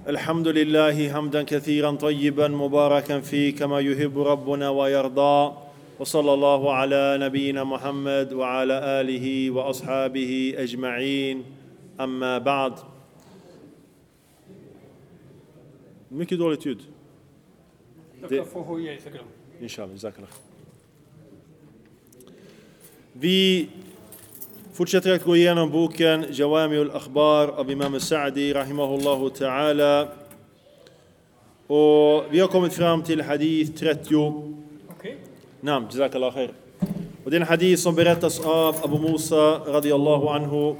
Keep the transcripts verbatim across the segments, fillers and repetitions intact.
الحمد لله حمدا كثيرا طيبا مباركا فيه كما يحب ربنا ويرضى وصلى الله على نبينا محمد وعلى آله وأصحابه أجمعين أما بعد. Mycket dåligt ljud. Det får höja lite grann. Inshallah, jazakallah. Vi fortsätter att gå igenom boken Jawami al-Akhbar av Imam Sa'di rahimahullahu ta'ala. Och vi har kommit fram till hadith trettio. Okej. Okay. Naam, jazakallah khair. Och det är en hadith som berättas av Abu Musa radiyallahu anhu.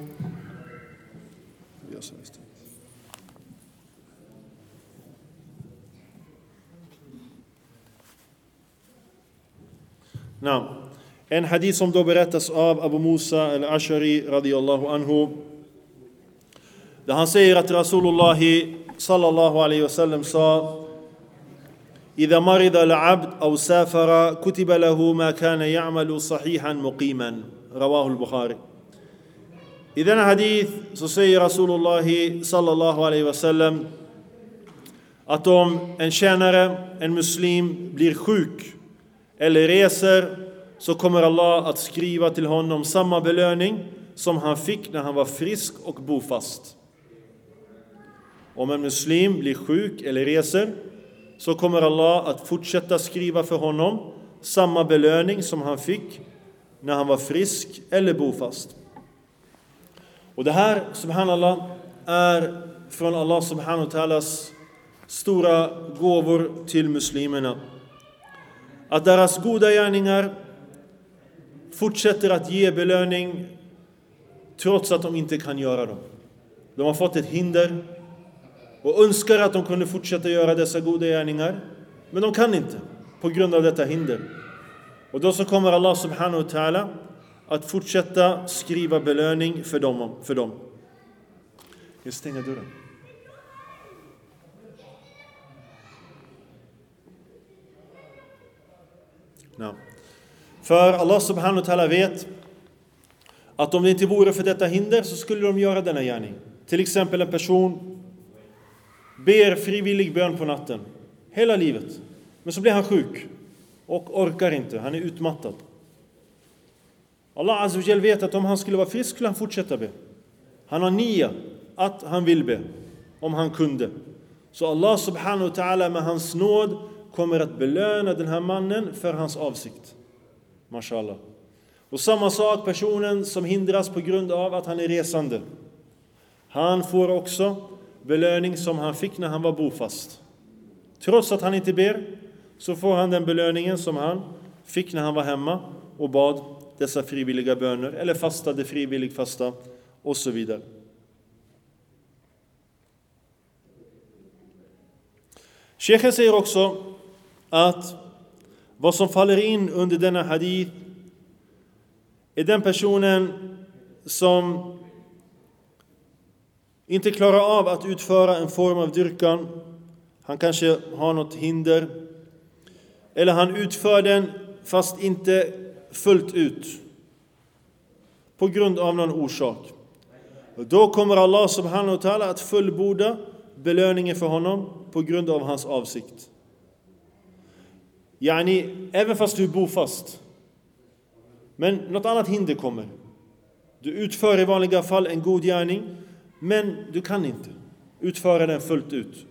Naam. En hadith som då berättas av Abu Musa al-Ashari radiyallahu anhu. Där han säger att Rasulullah sallallahu alaihi wasallam sa: إذا مرض العبد أو سافر كتب له ما كان يعمل صحيحا مقيما. رواه البخاري. I denna hadith så säger Rasulullah sallallahu alaihi wasallam att om en tjänare, en muslim, blir sjuk eller reser, så kommer Allah att skriva till honom samma belöning som han fick när han var frisk och bofast. Om en muslim blir sjuk eller reser, så kommer Allah att fortsätta skriva för honom samma belöning som han fick när han var frisk eller bofast. Och det här, subhanallah, är från Allah subhanahu wa ta'alas stora gåvor till muslimerna. Att deras goda gärningar fortsätter att ge belöning trots att de inte kan göra dem. De har fått ett hinder och önskar att de kunde fortsätta göra dessa goda gärningar, men de kan inte på grund av detta hinder. Och då så kommer Allah subhanahu wa ta'ala att fortsätta skriva belöning för dem. För dem. Jag stänger dörren. No. För Allah subhanahu wa ta'ala vet att om det inte vore för detta hinder så skulle de göra denna gärning. Till exempel en person ber frivillig bön på natten hela livet, men så blir han sjuk och orkar inte, han är utmattad. Allah azza wa jalla vet att om han skulle vara frisk skulle han fortsätta be. Han har nia att han vill be om han kunde. Så Allah subhanahu wa ta'ala med hans nåd kommer att belöna den här mannen för hans avsikt. Mashallah. Och samma sak personen som hindras på grund av att han är resande. Han får också belöning som han fick när han var bofast. Trots att han inte ber, så får han den belöningen som han fick när han var hemma och bad dessa frivilliga böner, eller fastade frivillig fasta och så vidare. Sheikhen säger också att vad som faller in under denna hadith är den personen som inte klarar av att utföra en form av dyrkan. Han kanske har något hinder, eller han utför den fast inte fullt ut på grund av någon orsak. Och då kommer Allah subhanahu wa ta'ala att fullborda belöningen för honom på grund av hans avsikt. Yani, även fast du är bofast, men något annat hinder kommer. Du utför i vanliga fall en god gärning, men du kan inte utföra den fullt ut.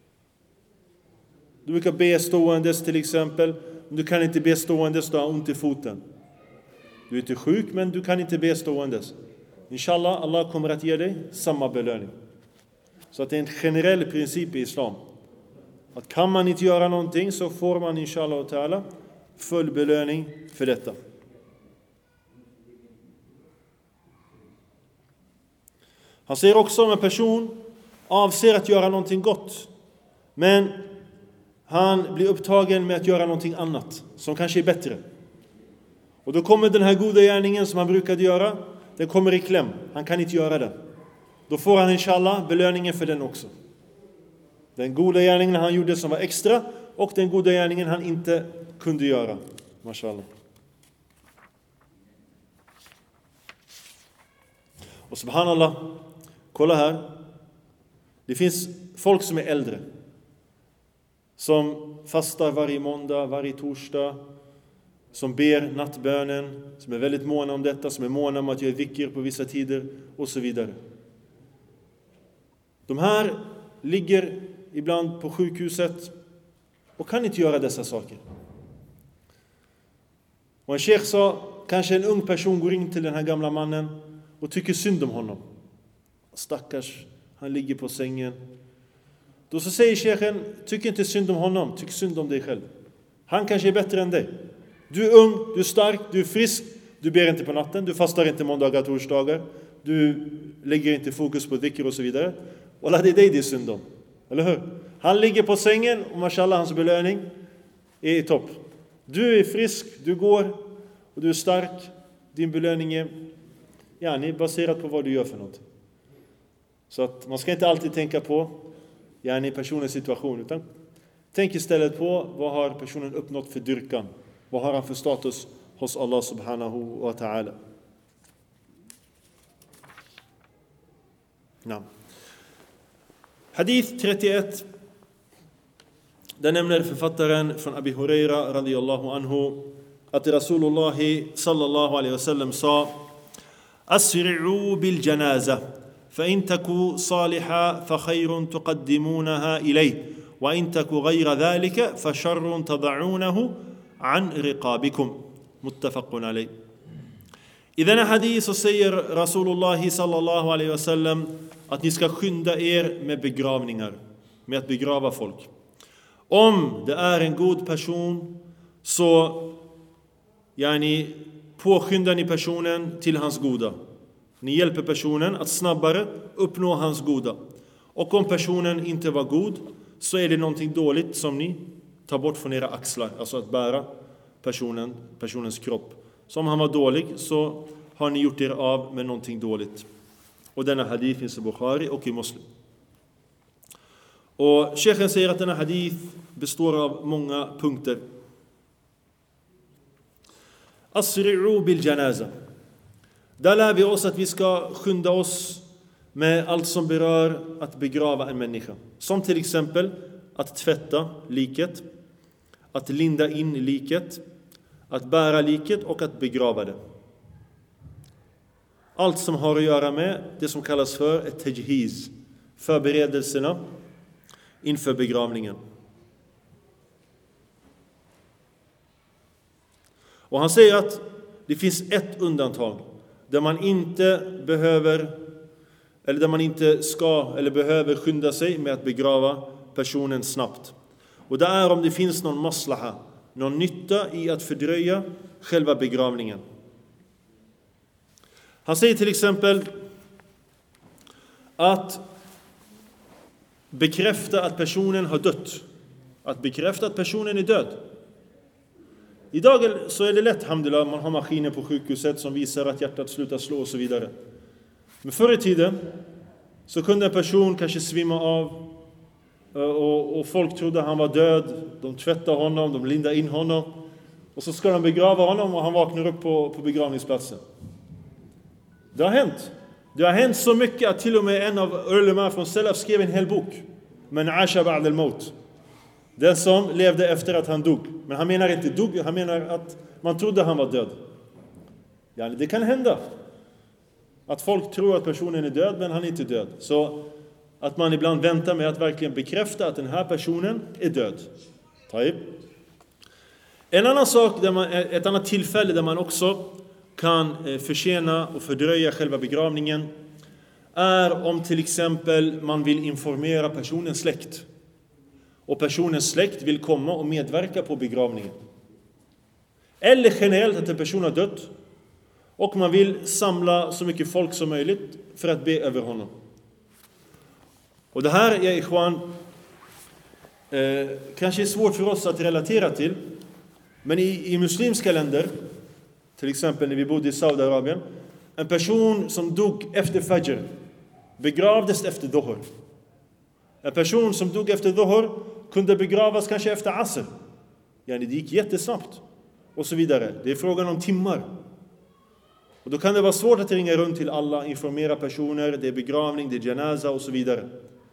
Du brukar be ståendes till exempel. Du kan inte be ståendes, du har ont i foten. Du är inte sjuk, men du kan inte be ståendes. Inshallah, Allah kommer att ge dig samma belöning. Så att det är en generell princip i islam. Att kan man inte göra någonting, så får man inshallah och ta'ala full belöning för detta. Han säger också om en person avser att göra någonting gott, men han blir upptagen med att göra någonting annat som kanske är bättre. Och då kommer den här goda gärningen som han brukade göra, den kommer i kläm. Han kan inte göra den. Då får han inshallah belöningen för den också. Den goda gärningen han gjorde som var extra, och den goda gärningen han inte kunde göra. Mashallah. Och subhanallah, kolla här. Det finns folk som är äldre, som fastar varje måndag, varje torsdag, som ber nattbönen, som är väldigt måna om detta, som är måna om att göra vikir på vissa tider och så vidare. De här ligger ibland på sjukhuset och kan inte göra dessa saker. Och en sheikh sa, kanske en ung person går in till den här gamla mannen och tycker synd om honom. Stackars, han ligger på sängen. Då så säger sheikhen, tyck inte synd om honom, tyck synd om dig själv. Han kanske är bättre än dig. Du är ung, du är stark, du är frisk, du ber inte på natten, du fastar inte måndagar och torsdagar, du lägger inte fokus på dhikr och så vidare. Och det är dig det är synd om, eller hur? Han ligger på sängen och mashallah, hans belöning är i topp. Du är frisk, du går och du är stark, din belöning är ja, ni är baserat på vad du gör för något. Så att man ska inte alltid tänka på ja, ni personens situation, utan tänk istället på vad har personen uppnått för dyrkan. Vad har han för status hos Allah subhanahu wa ta'ala. Ja. Hadith trettioett. Där nämner författaren från Abi Huraira radiyallahu anhu att Rasulullah sallallahu alaihi wasallam sa: Asri'u bil janaza fa in taku saliha fa khayrun tuqaddimunaha ilayh wa in taku ghayra dhalika fa sharrun tad'unahu an riqabikum. Muttafaqun alayh. I denna hadith så säger Rasulullah sallallahu alaihi wasallam att ni ska skynda er med begravningar, med att begrava folk. Om det är en god person så yani, påskyndar ni personen till hans goda. Ni hjälper personen att snabbare uppnå hans goda. Och om personen inte var god så är det någonting dåligt som ni tar bort från era axlar. Alltså att bära personen, personens kropp. Så om han var dålig så har ni gjort er av med någonting dåligt. Och denna hadith finns i Bukhari och i Muslim. Och sheikhen säger att denna hadith består av många punkter. Asri'u bil janaza. Där lär vi oss att vi ska skynda oss med allt som berör att begrava en människa. Som till exempel att tvätta liket, att linda in liket, att bära liket och att begrava det. Allt som har att göra med det som kallas för ett tajhiz, förberedelserna inför begravningen. Och han säger att det finns ett undantag där man inte behöver eller där man inte ska eller behöver skynda sig med att begrava personen snabbt. Och det är om det finns någon maslaha, någon nytta i att fördröja själva begravningen. Han säger till exempel att bekräfta att personen har dött. Att bekräfta att personen är död. Idag så är det lätt, alhamdulillah, man har maskiner på sjukhuset som visar att hjärtat slutar slå och så vidare. Men förr i tiden så kunde en person kanske svimma av och, och folk trodde han var död. De tvättade honom, de lindade in honom. Och så ska de begrava honom och han vaknar upp på, på begravningsplatsen. Det har hänt. Det har hänt så mycket att till och med en av ulema från Salaf skrev en hel bok. Men asha ba'd al-maut. Den som levde efter att han dog. Men han menar inte dog, han menar att man trodde han var död. Ja, det kan hända. Att folk tror att personen är död men han är inte död. Så att man ibland väntar med att verkligen bekräfta att den här personen är död. Taib. En annan sak, där man, ett annat tillfälle där man också kan försena och fördröja själva begravningen är om till exempel man vill informera personens släkt. Och personens släkt vill komma och medverka på begravningen. Eller generellt att en person har dött och man vill samla så mycket folk som möjligt för att be över honom. Och det här, ja, ikhwan, eh, kanske är svårt för oss att relatera till. Men i, i muslimska länder, till exempel när vi bodde i Saudiarabien, en person som dog efter Fajr begravdes efter Dhuhr. En person som dog efter Dhuhr kunde begravas kanske efter Asr. Yani det gick jättesnabbt. Och så vidare. Det är frågan om timmar. Och då kan det vara svårt att ringa runt till alla, informera personer. Det är begravning, det är janaza och så vidare.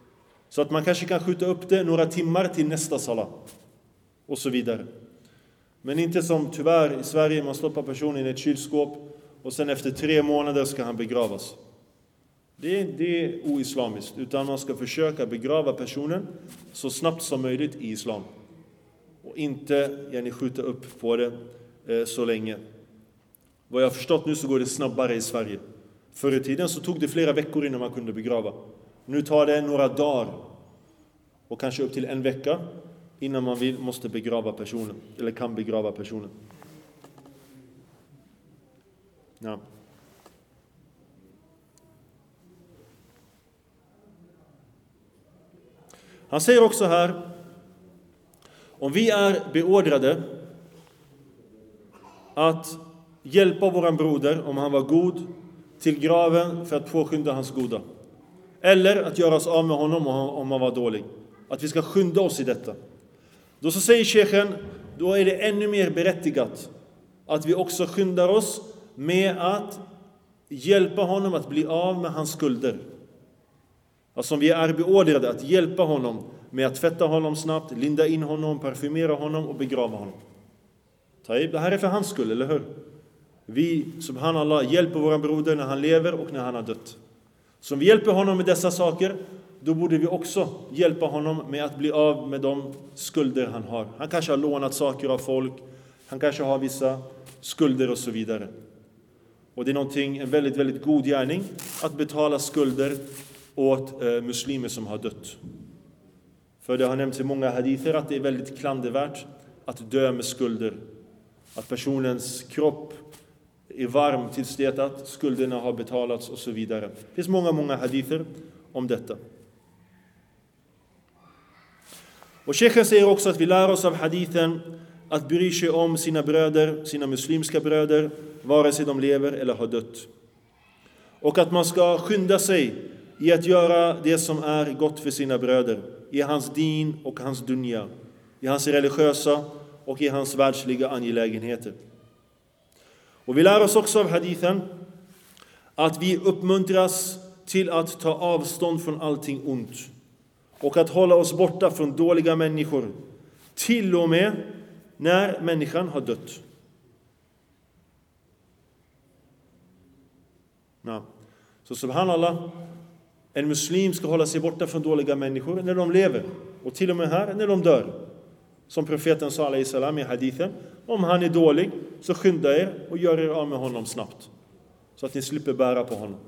Så att man kanske kan skjuta upp det några timmar till nästa sala. Och så vidare. Men inte som tyvärr i Sverige, man stoppar personen i ett kylskåp och sen efter tre månader ska han begravas. Det, det är oislamiskt, utan man ska försöka begrava personen så snabbt som möjligt i islam. Och inte gärna skjuta upp på det eh, så länge. Vad jag har förstått nu så går det snabbare i Sverige. Förr i tiden så tog det flera veckor innan man kunde begrava. Nu tar det några dagar och kanske upp till en vecka innan man vill, måste begrava personen, eller kan begrava personen. Ja. Han säger också här, om vi är beordrade att hjälpa våran broder, om han var god, till graven för att påskynda hans goda. Eller att göra oss av med honom om han var dålig. Att vi ska skynda oss i detta. Då så säger Shechen, då är det ännu mer berättigat att vi också skyndar oss med att hjälpa honom att bli av med hans skulder. Alltså om vi är beordrade att hjälpa honom med att tvätta honom snabbt, linda in honom, parfymera honom och begrava honom. Det här är för hans skull, eller hur? Vi, subhanallah, hjälper våra broder när han lever och när han har dött. Så om vi hjälper honom med dessa saker, då borde vi också hjälpa honom med att bli av med de skulder han har. Han kanske har lånat saker av folk, han kanske har vissa skulder och så vidare. Och det är någonting, en väldigt, väldigt god gärning att betala skulder åt eh, muslimer som har dött. För det har nämnts i många hadither att det är väldigt klandervärt att dö med skulder. Att personens kropp är varm tills det att skulderna har betalats och så vidare. Det finns många, många hadither om detta. Och Sheikhen säger också att vi lär oss av hadithen att bry sig om sina bröder, sina muslimska bröder, vare sig de lever eller har dött. Och att man ska skynda sig i att göra det som är gott för sina bröder, i hans din och hans dunya, i hans religiösa och i hans världsliga angelägenheter. Och vi lär oss också av hadithen att vi uppmuntras till att ta avstånd från allting ont och att hålla oss borta från dåliga människor, till och med när människan har dött. Ja. Så subhanallah, en muslim ska hålla sig borta från dåliga människor när de lever, och till och med här när de dör. Som profeten sa alaihi salam i hadithen, om han är dålig så skynda er och gör er av med honom snabbt, så att ni slipper bära på honom.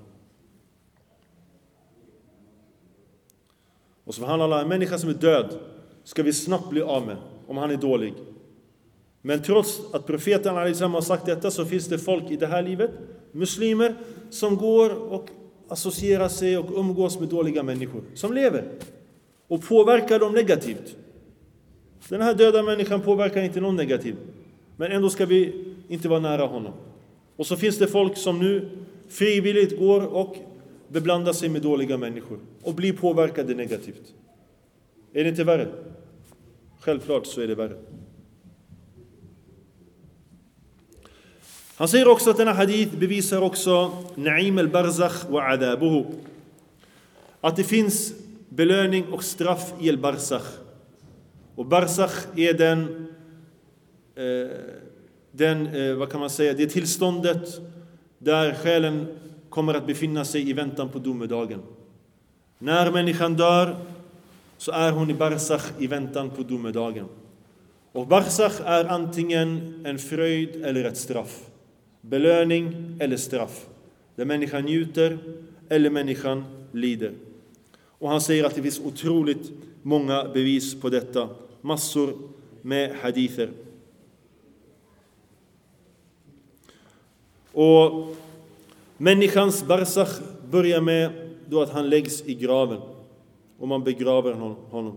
Och subhanallah, en människa som är död ska vi snabbt bli av med om han är dålig. Men trots att profeten alaihi salam har sagt detta, så finns det folk i det här livet, muslimer, som går och associerar sig och umgås med dåliga människor som lever och påverkar dem negativt. Den här döda människan påverkar inte någon negativt, men ändå ska vi inte vara nära honom. Och så finns det folk som nu frivilligt går och beblandar sig med dåliga människor och blir påverkade negativt. Är det inte värre? Självklart så är det värre. Han säger också att denna hadith bevisar också na'im al-barzakh wa adabuhu. Att det finns belöning och straff i al-barzakh. Och barzakh är den, eh, den eh, vad kan man säga, det tillståndet där själen kommer att befinna sig i väntan på domedagen. När människan dör så är hon i barzakh i väntan på domedagen. Och barzakh är antingen en fröjd eller ett straff. Belöning eller straff. Där människan njuter eller människan lider. Och han säger att det finns otroligt många bevis på detta. Massor med hadither. Och människans barzakh börjar med då att han läggs i graven. Och man begraver honom.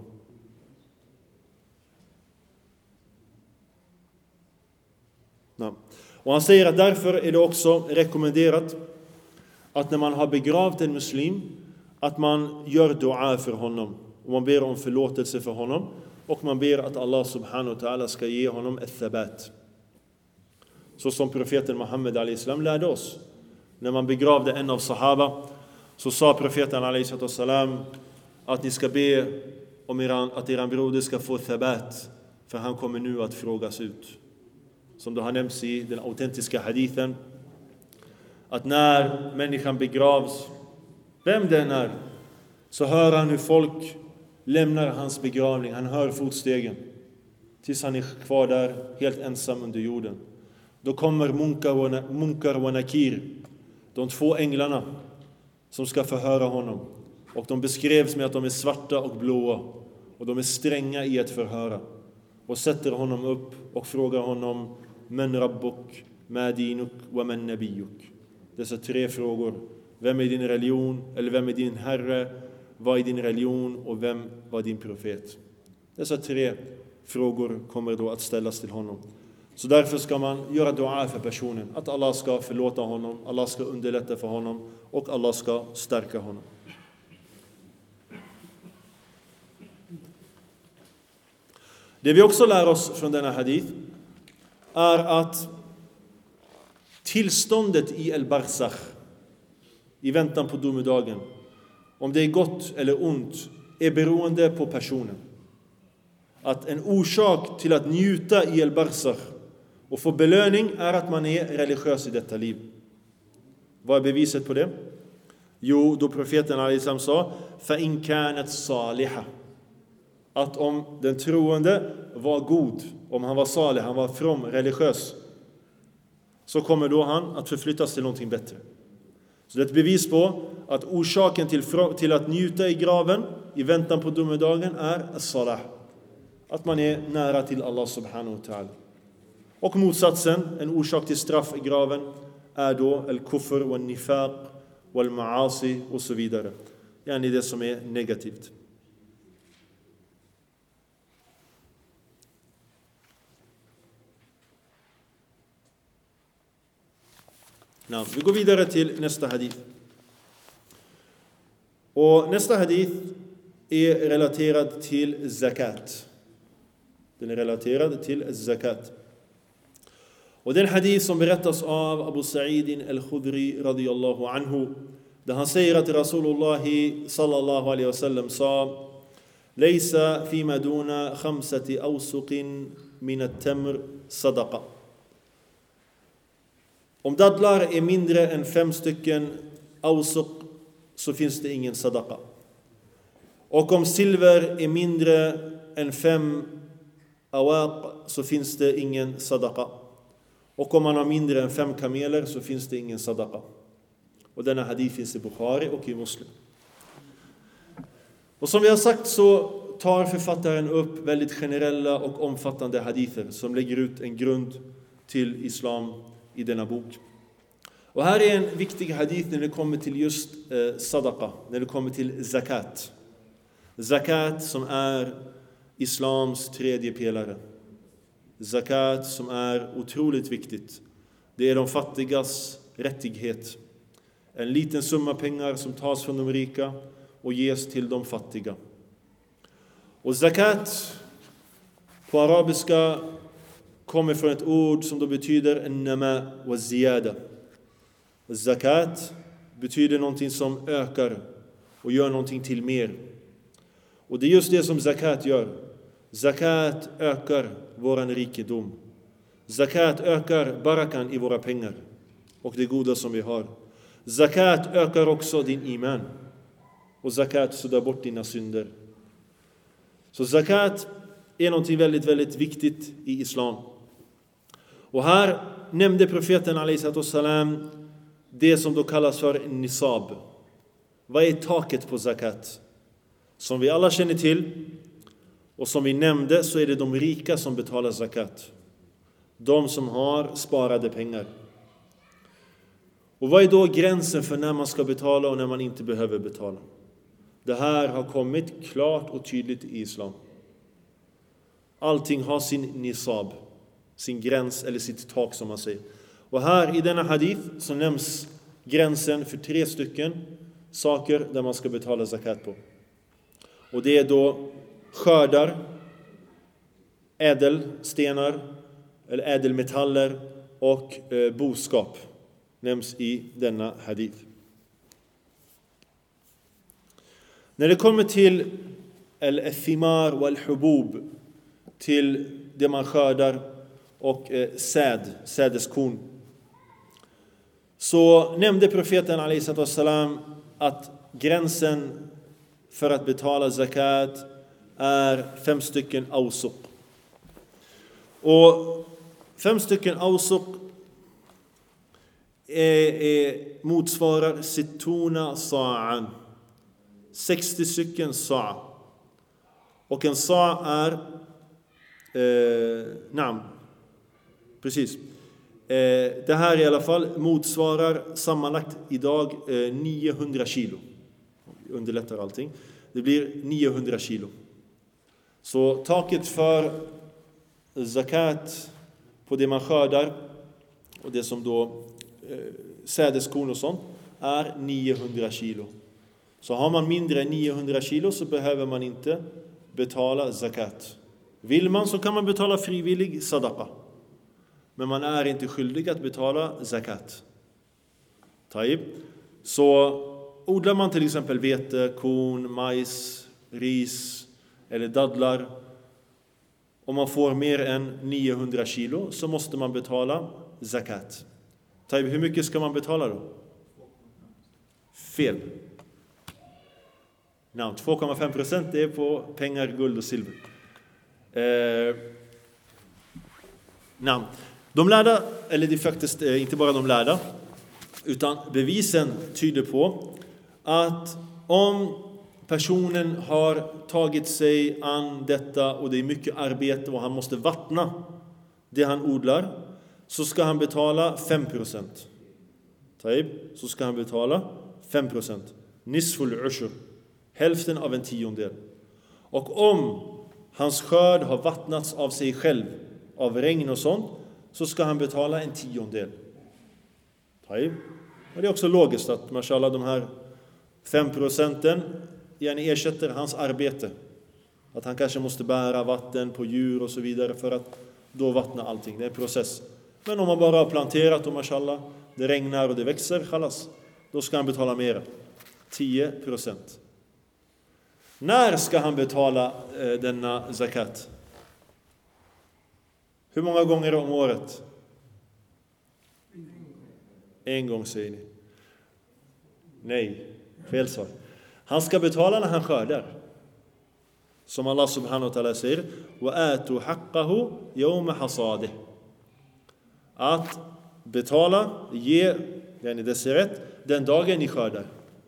Ja. Och han säger att därför är det också rekommenderat att när man har begravt en muslim, att man gör dua för honom. Och man ber om förlåtelse för honom. Och man ber att Allah subhanahu wa ta'ala ska ge honom ett thabat. Så som profeten Muhammed alaihi salam lärde oss. När man begravde en av sahaba, så sa profeten alaihi salam att ni ska be om eran, att eran broder ska få thabat, för han kommer nu att frågas ut. Som det har nämnts i den autentiska hadithen, att när människan begravs, vem den är, så hör han hur folk lämnar hans begravning. Han hör fotstegen tills han är kvar där helt ensam under jorden. Då kommer Munkar och Nakir, de två änglarna som ska förhöra honom. Och de beskrevs med att de är svarta och blåa, och de är stränga i att förhöra. Och sätter honom upp och frågar honom: Men rabbuk, ma dinuk, wa man nabiyuk. Dessa tre frågor: vem är din religion, eller vem är din herre, vad är din religion och vem var din profet? Dessa tre frågor kommer då att ställas till honom. Så därför ska man göra dua för personen, att Allah ska förlåta honom, Allah ska underlätta för honom och Allah ska stärka honom. Det vi också lär oss från denna hadith är att tillståndet i el-barzakh, i väntan på domedagen, om det är gott eller ont, är beroende på personen. Att en orsak till att njuta i el-barzakh och få belöning är att man är religiös i detta liv. Vad är beviset på det? Jo, då profeten al-Islam sa: فَإِنْ كَانَتْ صَالِحَ. Att om den troende var god, om han var salih, han var from, religiös, så kommer då han att förflyttas till någonting bättre. Så det är ett bevis på att orsaken till, till att njuta i graven i väntan på domedagen är as-salah. Att man är nära till Allah subhanahu wa ta'ala. Och motsatsen, en orsak till straff i graven, är då al-kufr, wal-nifaq, wal-ma'asi och så vidare. Yani det som är negativt. Ja, vi går vidare till nästa hadith. Och nästa hadith är relaterad till zakat. Den är relaterad till zakat. Och den hadith som berättas av Abu Sa'id al-Khudri radiyallahu anhu, där han säger att Rasulullah sallallahu alaihi wasallam sa: "Laysa fi maduna khamsati awsuqin min at-tamr sadaqa." Om dadlar är mindre än fem stycken awsuq, så finns det ingen sadaqa. Och om silver är mindre än fem awaq, så finns det ingen sadaqa. Och om man har mindre än fem kameler, så finns det ingen sadaqa. Och denna hadith finns i Bukhari och i Muslim. Och som vi har sagt så tar författaren upp väldigt generella och omfattande hadither som lägger ut en grund till islam i denna bok. Och här är en viktig hadith när det kommer till just eh, sadaqa, när det kommer till zakat. Zakat som är islams tredje pelare. Zakat som är otroligt viktigt. Det är de fattigas rättighet. En liten summa pengar som tas från de rika och ges till de fattiga. Och zakat på arabiska kommer från ett ord som då betyder en-nama wa ziyada. Zakat betyder någonting som ökar och gör någonting till mer. Och det är just det som zakat gör. Zakat ökar våran rikedom. Zakat ökar barakan i våra pengar och det goda som vi har. Zakat ökar också din iman. Och zakat suddar bort dina synder. Så zakat är någonting väldigt, väldigt viktigt i islam. Och här nämnde profeten alaihi salam det som då kallas för nisab. Vad är taket på zakat? Som vi alla känner till och som vi nämnde, så är det de rika som betalar zakat. De som har sparade pengar. Och vad är då gränsen för när man ska betala och när man inte behöver betala? Det här har kommit klart och tydligt i islam. Allting har sin nisab, sin gräns eller sitt tak som man säger. Och här i denna hadith så nämns gränsen för tre stycken saker där man ska betala zakat på. Och det är då skördar, ädelstenar eller ädelmetaller och eh, boskap nämns i denna hadith. När det kommer till al-thimar och al-hubub, till det man skördar och eh, säd, sädeskorn, så nämnde profeten alaihi wassalam att gränsen för att betala zakat är fem stycken awsuq. Och fem stycken awsuq är, är, motsvarar sittuna sa'an, sextio stycken sa'. Och en sa' är eh, namn. Precis. Eh, det här i alla fall motsvarar sammanlagt idag eh, niohundra kilo. Underlättar allting. Det blir niohundra kilo. Så taket för zakat på det man skördar och det som då eh, sädeskorn och sånt är niohundra kilo. Så har man mindre än niohundra kilo så behöver man inte betala zakat. Vill man så kan man betala frivillig sadaqa. Men man är inte skyldig att betala zakat. Taib. Så odlar man till exempel vete, korn, majs, ris eller dadlar. Om man får mer än niohundra kilo så måste man betala zakat. Taib, hur mycket ska man betala då? Fel. Nej, två komma fem procent det är på pengar, guld och silver. Eh, nej. De lärda, eller det är faktiskt inte bara de lärda, utan bevisen tyder på att om personen har tagit sig an detta och det är mycket arbete och han måste vattna det han odlar, så ska han betala fem procent. Taib, så ska han betala fem procent. Nisful ushur, hälften av en tiondel. Och om hans skörd har vattnats av sig själv, av regn och sånt, så ska han betala en tiondel. Taib. Och det är också logiskt att mashallah, de här fem procenten ersätter hans arbete. Att han kanske måste bära vatten på djur och så vidare för att då vattna allting. Det är en process. Men om man bara har planterat och mashallah, det regnar och det växer, khalas, då ska han betala mer. tio procent. När ska han betala eh, denna zakat? Hur många gånger om året? En gång säger ni. Nej, fel svar. Han ska betala när han skördar. Som Allah subhanahu wa ta'ala säger, وَآتُوا حَقَّهُ يَوْمَ حَصَادِهِ. Att betala, ge, yani dess rätt, den dagen ni skördar.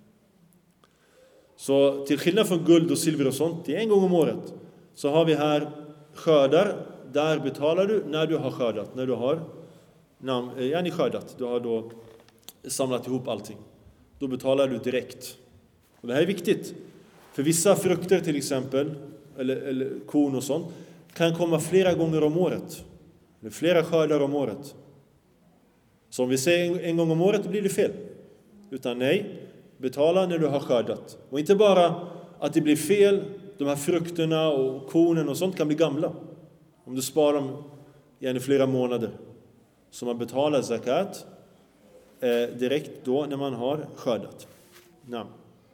Så till skillnad från guld och silver och sånt, det är en gång om året. Så har vi här skördar, där betalar du när du har skördat. När du har ja, ni skördat, du har då samlat ihop allting. Då betalar du direkt. Och det här är viktigt. För vissa frukter till exempel, eller, eller korn och sånt, kan komma flera gånger om året. Eller flera skördar om året. Så om vi säger en, en gång om året, då blir det fel. Utan nej, betala när du har skördat. Och inte bara att det blir fel, de här frukterna och kornen och sånt kan bli gamla. Om du sparar dem i flera månader. Så man betalar zakat eh, direkt då när man har skördat. Ja.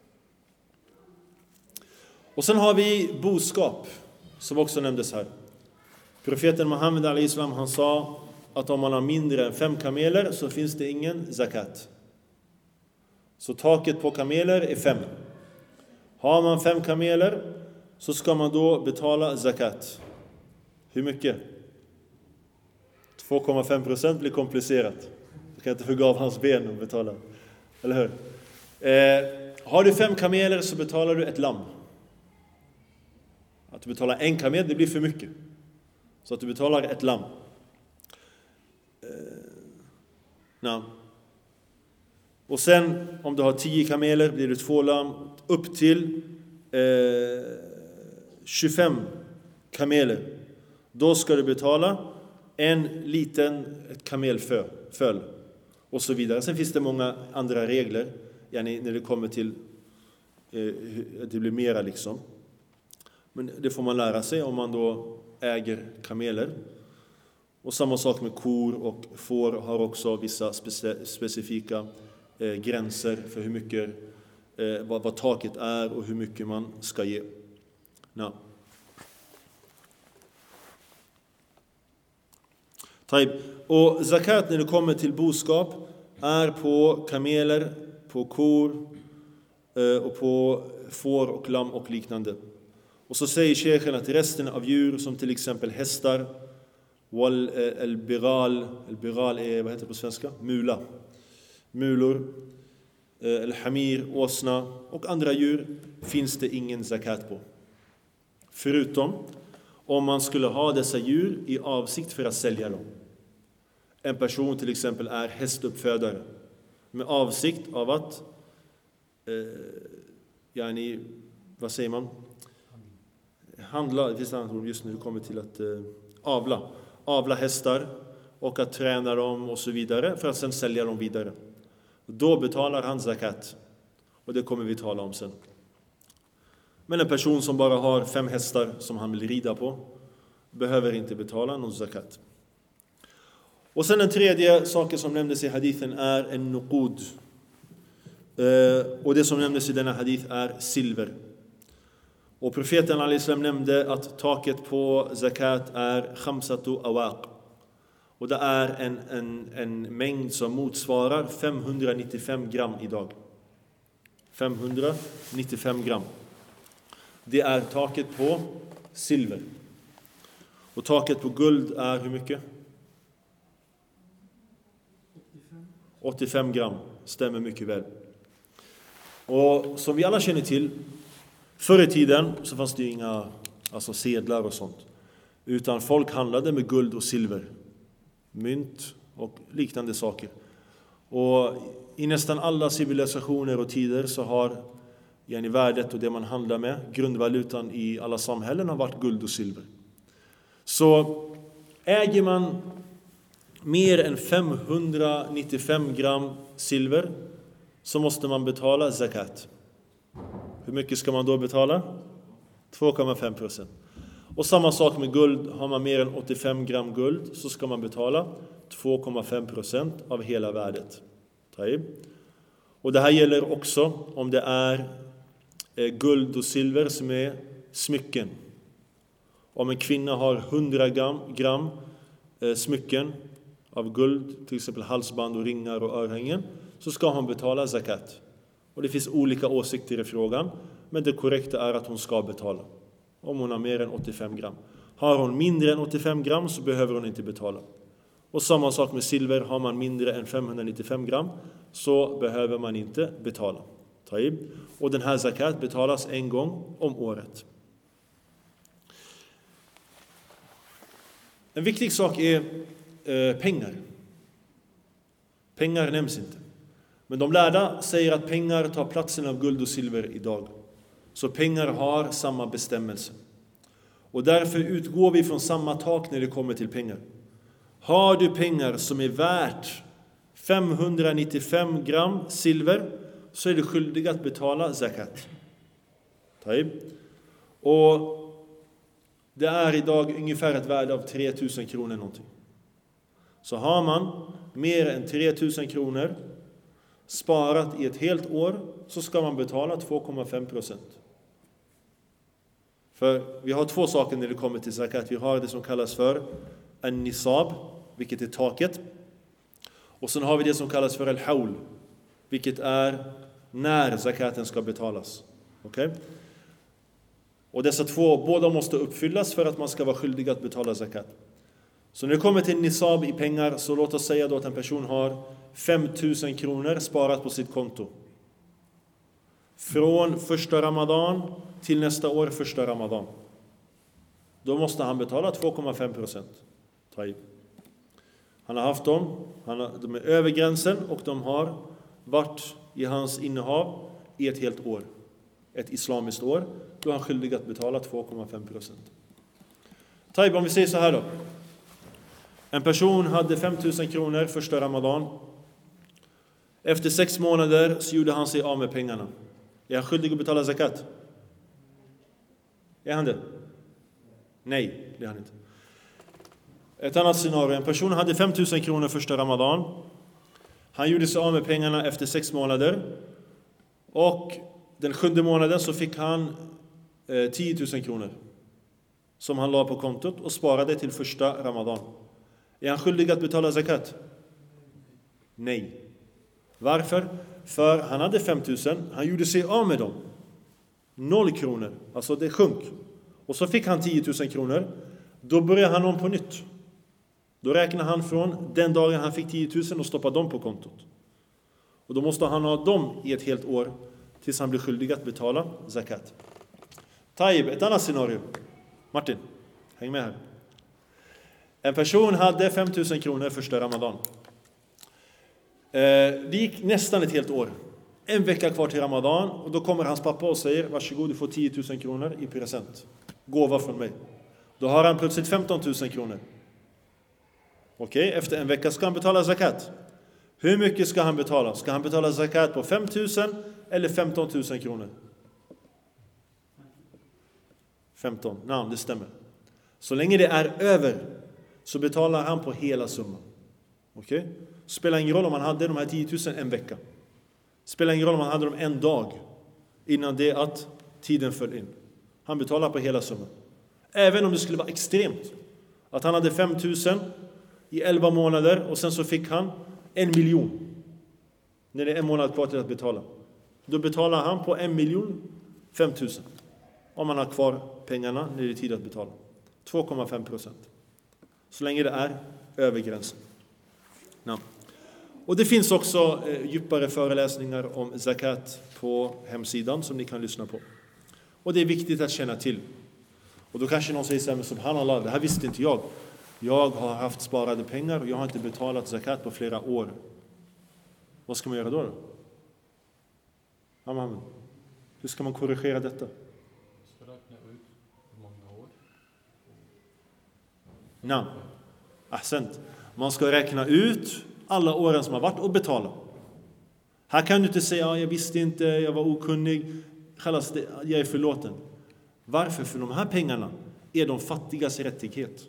Och sen har vi boskap, som också nämndes här. Profeten Muhammed alayhi salam, han sa att om man har mindre än fem kameler så finns det ingen zakat. Så taket på kameler är fem. Har man fem kameler så ska man då betala zakat. Hur mycket? två komma fem procent blir komplicerat. Du kan inte hugga av hans ben och betala. Eller hur? Eh, har du fem kameler så betalar du ett lamm. Att du betalar en kamel, det blir för mycket. Så att du betalar ett lamm. Eh, no. Och sen, om du har tio kameler, blir det två lamm. Upp till eh, tjugofem kameler. Då ska du betala en liten ett kamelföl. Och så vidare. Sen finns det många andra regler. Yani när det kommer till eh, det blir mera liksom. Men det får man lära sig om man då äger kameler. Och samma sak med kor och får har också vissa speci- specifika eh, gränser för hur mycket eh, vad, vad taket är och hur mycket man ska ge. No. Och zakat när det kommer till boskap är på kameler, på kor och på får och lamm och liknande. Och så säger sheikhen att resten av djur som till exempel hästar, wal al-biral, al-biral är vad heter det på svenska? Mula. Mulor, al-hamir, åsna och andra djur finns det ingen zakat på. Förutom om man skulle ha dessa djur i avsikt för att sälja dem. En person till exempel är hästuppfödare med avsikt av att eh, yani, vad säger man? Handla, det finns ett annat ord just nu, kommer till att eh, avla. Avla hästar och att träna dem och så vidare för att sen sälja dem vidare. Då betalar han zakat. Och det kommer vi tala om sen. Men en person som bara har fem hästar som han vill rida på behöver inte betala någon zakat. Och sen den tredje saken som nämndes i hadithen är en nuqud. Och det som nämndes i denna hadith är silver. Och profeten al-Islam nämnde att taket på zakat är khamsatu awaq. Och det är en, en, en mängd som motsvarar femhundranittiofem gram idag. femhundranittiofem gram. Det är taket på silver. Och taket på guld är hur mycket? åttiofem gram, stämmer mycket väl. Och som vi alla känner till, förr i tiden så fanns det inga alltså sedlar och sånt. Utan folk handlade med guld och silver. Mynt och liknande saker. Och i nästan alla civilisationer och tider så har yani värdet och det man handlar med, grundvalutan i alla samhällen har varit guld och silver. Så äger man mer än femhundranittiofem gram silver så måste man betala zakat. Hur mycket ska man då betala? två komma fem procent. Och samma sak med guld. Har man mer än åttiofem gram guld så ska man betala två komma fem procent av hela värdet. Och det här gäller också om det är guld och silver som är smycken. Om en kvinna har hundra gram smycken av guld, till exempel halsband och ringar och örhängen, så ska hon betala zakat. Och det finns olika åsikter i frågan, men det korrekta är att hon ska betala. Om hon har mer än åttiofem gram. Har hon mindre än åttiofem gram så behöver hon inte betala. Och samma sak med silver, har man mindre än femhundranittiofem gram så behöver man inte betala. Och den här zakat betalas en gång om året. En viktig sak är eh, pengar. Pengar nämns inte. Men de lärda säger att pengar tar platsen av guld och silver idag. Så pengar har samma bestämmelse. Och därför utgår vi från samma tak när det kommer till pengar. Har du pengar som är värt femhundranittiofem gram silver så är du skyldig att betala zakat. Och det är idag ungefär ett värde av tre tusen kronor någonting. Så har man mer än tre tusen kronor sparat i ett helt år så ska man betala två komma fem procent. För vi har två saker när det kommer till zakat. Vi har det som kallas för en nisab, vilket är taket. Och sen har vi det som kallas för al-haul, vilket är när zakaten ska betalas. Okej? Okay? Och dessa två, båda måste uppfyllas för att man ska vara skyldig att betala zakat. Så när det kommer till nisab i pengar så låt oss säga då att en person har fem tusen kronor sparat på sitt konto. Från första ramadan till nästa år första ramadan. Då måste han betala två komma fem procent. Han har haft dem, han har, de är över gränsen och de har varit i hans innehav i ett helt år. Ett islamiskt år. Då är han skyldig att betala två komma fem procent. Taib, om vi säger så här då. En person hade fem tusen kronor första ramadan. Efter sex månader så gjorde han sig av med pengarna. Är han skyldig att betala zakat? Är han det? Nej, det är han inte. Ett annat scenario. En person hade fem tusen kronor första ramadan. Han gjorde sig av med pengarna efter sex månader. Och den sjunde månaden så fick han eh, tio tusen kronor som han la på kontot och sparade till första Ramadan. Är han skyldig att betala zakat? Nej. Varför? För han hade fem tusen, han gjorde sig av med dem. Noll kronor, alltså det sjönk. Och så fick han tio tusen kronor. Då började han om på nytt. Då räknar han från den dagen han fick tio tusen och stoppar dem på kontot. Och då måste han ha dem i ett helt år tills han blir skyldig att betala zakat. Taib, ett annat scenario. Martin, häng med här. En person hade fem tusen kronor första Ramadan. Det gick nästan ett helt år. En vecka kvar till Ramadan. Och då kommer hans pappa och säger: varsågod, du får tio tusen kronor i present. Gåva från mig. Då har han plötsligt femton tusen kronor. Okej, okay, efter en vecka ska han betala zakat. Hur mycket ska han betala? Ska han betala zakat på fem tusen eller femton tusen kronor? femton, nej, det stämmer. Så länge det är över så betalar han på hela summan. Okej? Okay? Spelar ingen roll om han hade de här tio tusen en vecka. Spelar ingen roll om han hade dem en dag innan det att tiden föll in. Han betalar på hela summan. Även om det skulle vara extremt. Att han hade fem tusen i elva månader och sen så fick han en miljon. När det är en månad kvar till att betala. Då betalar han på en miljon fem tusen. Om man har kvar pengarna när det är tid att betala. två komma fem procent. Så länge det är över gränsen. Ja. Och det finns också eh, djupare föreläsningar om zakat på hemsidan som ni kan lyssna på. Och det är viktigt att känna till. Och då kanske någon säger så här: men subhanallah, det här visste inte jag. Jag har haft sparade pengar och jag har inte betalat zakat på flera år. Vad ska man göra då? då? Amen. Hur ska man korrigera detta? Nej, ahsant. Man ska räkna ut alla åren som har varit och betala. Här kan du inte säga: ja, jag visste inte, jag var okunnig, jag är förlåten. Varför? För de här pengarna är de fattigas rättighet.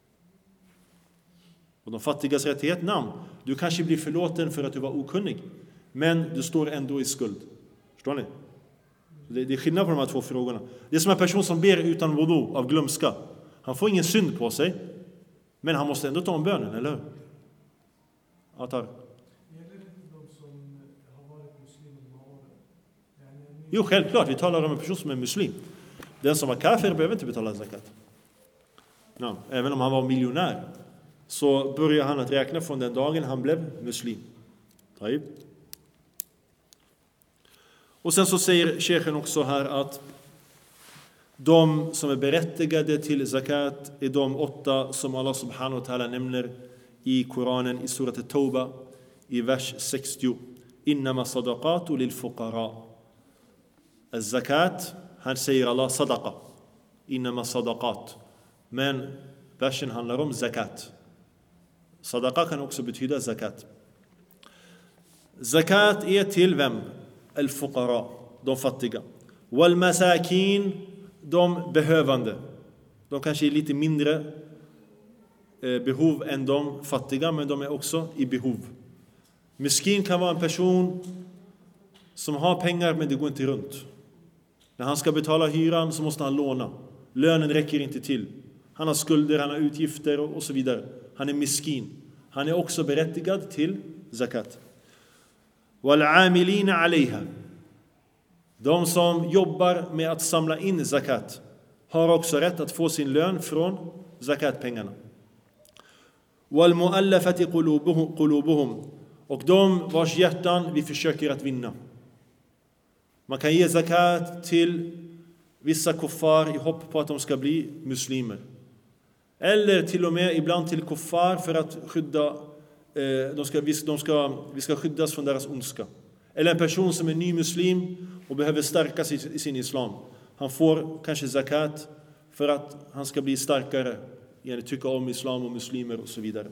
Och de fattigas rättighet, namn. Du kanske blir förlåten för att du var okunnig, men du står ändå i skuld. Förstår ni? Det är skillnad på de här två frågorna. Det är som en person som ber utan wudu av glömska. Han får ingen synd på sig, men han måste ändå ta om bönen, eller hur? Atar. Gäller det inte de som har varit muslimer i många år? Jo, självklart. Vi talar om en person som är muslim. Den som var kafir behöver inte betala zakat. No. Även om han var miljonär så börjar han att räkna från den dagen han blev muslim. Taib. Och sen så säger sheikhen också här att de som är berättigade till zakat är de åtta som Allah subhanahu wa ta'ala nämner i Koranen i surat at-Tawbah i vers sextio. Innama sadaqatu lil fuqara. Az-zakat, han säger Allah sadaqa. Innama sadaqat. Men versen handlar om zakat. Sadaqa kan också betyda zakat. Zakat är till vem? Al-fuqara, de fattiga. Wal-masakin, de behövande. De kanske är lite mindre behov än de fattiga, men de är också i behov. Miskin kan vara en person som har pengar men det går inte runt. När han ska betala hyran så måste han låna. Lönen räcker inte till. Han har skulder, han har utgifter och så vidare. Han är miskin. Han är också berättigad till zakat. Wal-amilina alayha. De som jobbar med att samla in zakat har också rätt att få sin lön från zakatpengarna. Wal-muallafati qulubuhum. Och de vars hjärtan vi försöker att vinna. Man kan ge zakat till vissa kuffar i hopp på att de ska bli muslimer. Eller till och med ibland till kuffar för att skydda, eh, de ska, de ska, vi ska skyddas från deras ondska. Eller en person som är ny muslim och behöver stärkas i, i sin islam. Han får kanske zakat för att han ska bli starkare, gärna tycka om islam och muslimer och så vidare.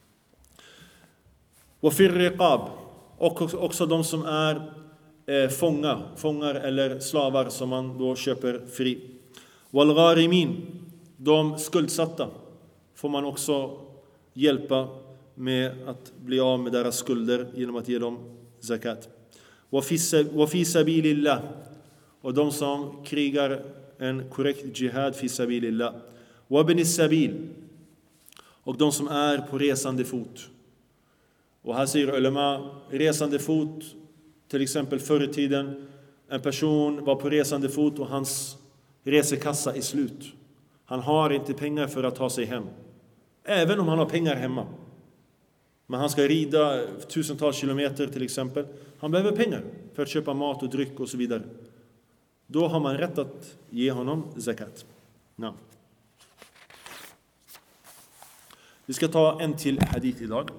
Och fir riqab, och också de som är eh, fångar, fångar eller slavar som man då köper fri. Wal gharimin, de skuldsatta får man också hjälpa med att bli av med deras skulder genom att ge dem zakat. Wa fi sabilillah, och de som krigar en korrekt jihad fi sabilillah. Wa ibn sabil, och de som är på resande fot. Och här säger ulema, resande fot, till exempel förr i tiden, en person var på resande fot och hans resekassa är slut. Han har inte pengar för att ta sig hem. Även om han har pengar hemma. Men han ska rida tusentals kilometer till exempel. Han behöver pengar för att köpa mat och dryck och så vidare. Då har man rätt att ge honom zakat. Ja. Vi ska ta en till hadith idag.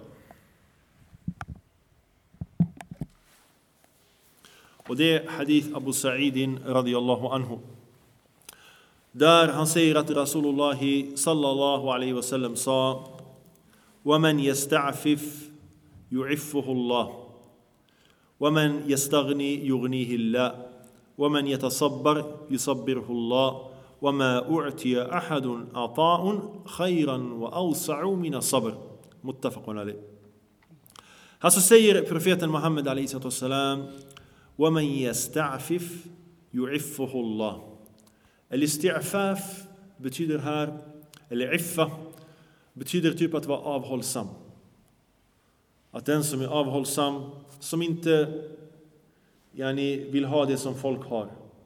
Och det är hadith Abu Sa'idin radiyallahu anhu. Där han säger att Rasulullah sallallahu alaihi wasallam sa: وَمَنْ يَسْتَعْفِفْ يُعِفُّهُ اللَّهُ وَمَنْ يَسْتَغْنِي يُغْنِيهِ اللَّهُ وَمَنْ يَتَصَبَّرْ يُصَبِّرْهُ اللَّهُ وَمَا أُعْتِيَ أَحَدٌ عَطَاءٌ خَيْرًا وَأَوْسَعُ مِنَ الصَّبْرِ متفق عليه. Här så säger profeten Muhammed alaihi wasallam: وَمَنْ يَسْتَعْفِفْ يُعِفُّهُ اللَّهُ. Al-isti'faf betyder här, eller iffa, betyder typ att vara avhållsam. Att den som är avhållsam, som inte yani, vill ha det som folk har.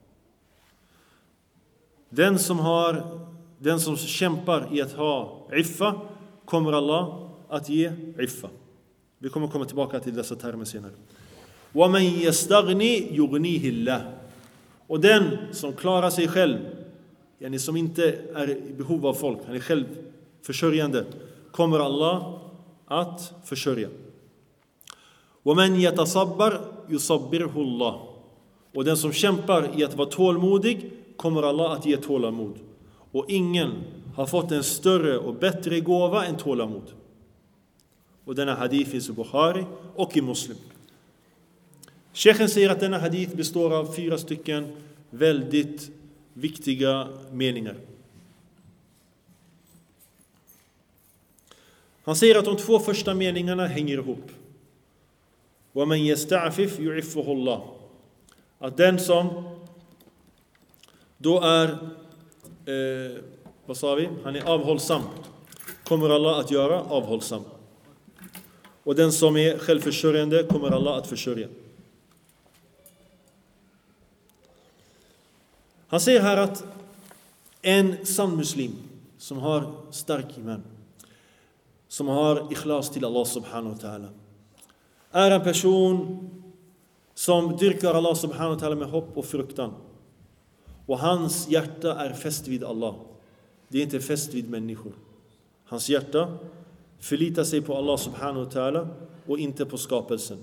Den som har, den som kämpar i att ha iffa, kommer Allah att ge iffa. Vi kommer komma tillbaka till dessa termer senare. وَمَنْ يَسْتَغْنِي يُغْنِيهِ اللَّهُ. Och den som klarar sig själv, yani som inte är i behov av folk, han är själv försörjande, kommer Allah att försörja. وَمَنْ يَتَصَبَّرْ يُصَبِّرْهُ اللَّهُ. Och den som kämpar i att vara tålmodig, kommer Allah att ge tålamod. Och ingen har fått en större och bättre gåva än tålamod. Och denna hadith finns i Bukhari och i Muslim. Sheikhen säger att denna hadith består av fyra stycken väldigt viktiga meningar. Han säger att de två första meningarna hänger ihop. وَمَنْ يَسْتَعْفِفْ يُعِفُّهُ اللَّهُ. Att den som då är, eh, vad sa vi? Han är avhållsam, kommer Allah att göra avhållsam. Och den som är självförsörjande kommer Allah att försörja. Han säger här att en sann muslim som har stark iman, som har ikhlas till Allah subhanahu wa ta'ala, är en person som dyrkar Allah subhanahu wa ta'ala med hopp och fruktan. Och hans hjärta är fäst vid Allah. Det är inte fäst vid människor. Hans hjärta förlitar sig på Allah subhanahu wa ta'ala och inte på skapelsen.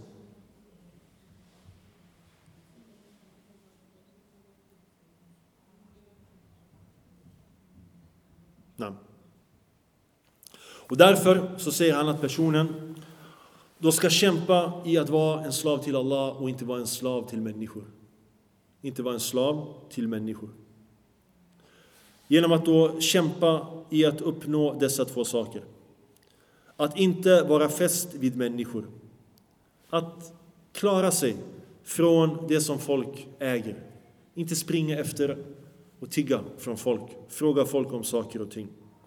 Nej. Och därför så säger han att personen då ska kämpa i att vara en slav till Allah och inte vara en slav till människor. Inte vara en slav till människor. Genom att då kämpa i att uppnå dessa två saker. Att inte vara fäst vid människor. Att klara sig från det som folk äger. Inte springa efter och tigga från folk. Fråga folk om saker och ting.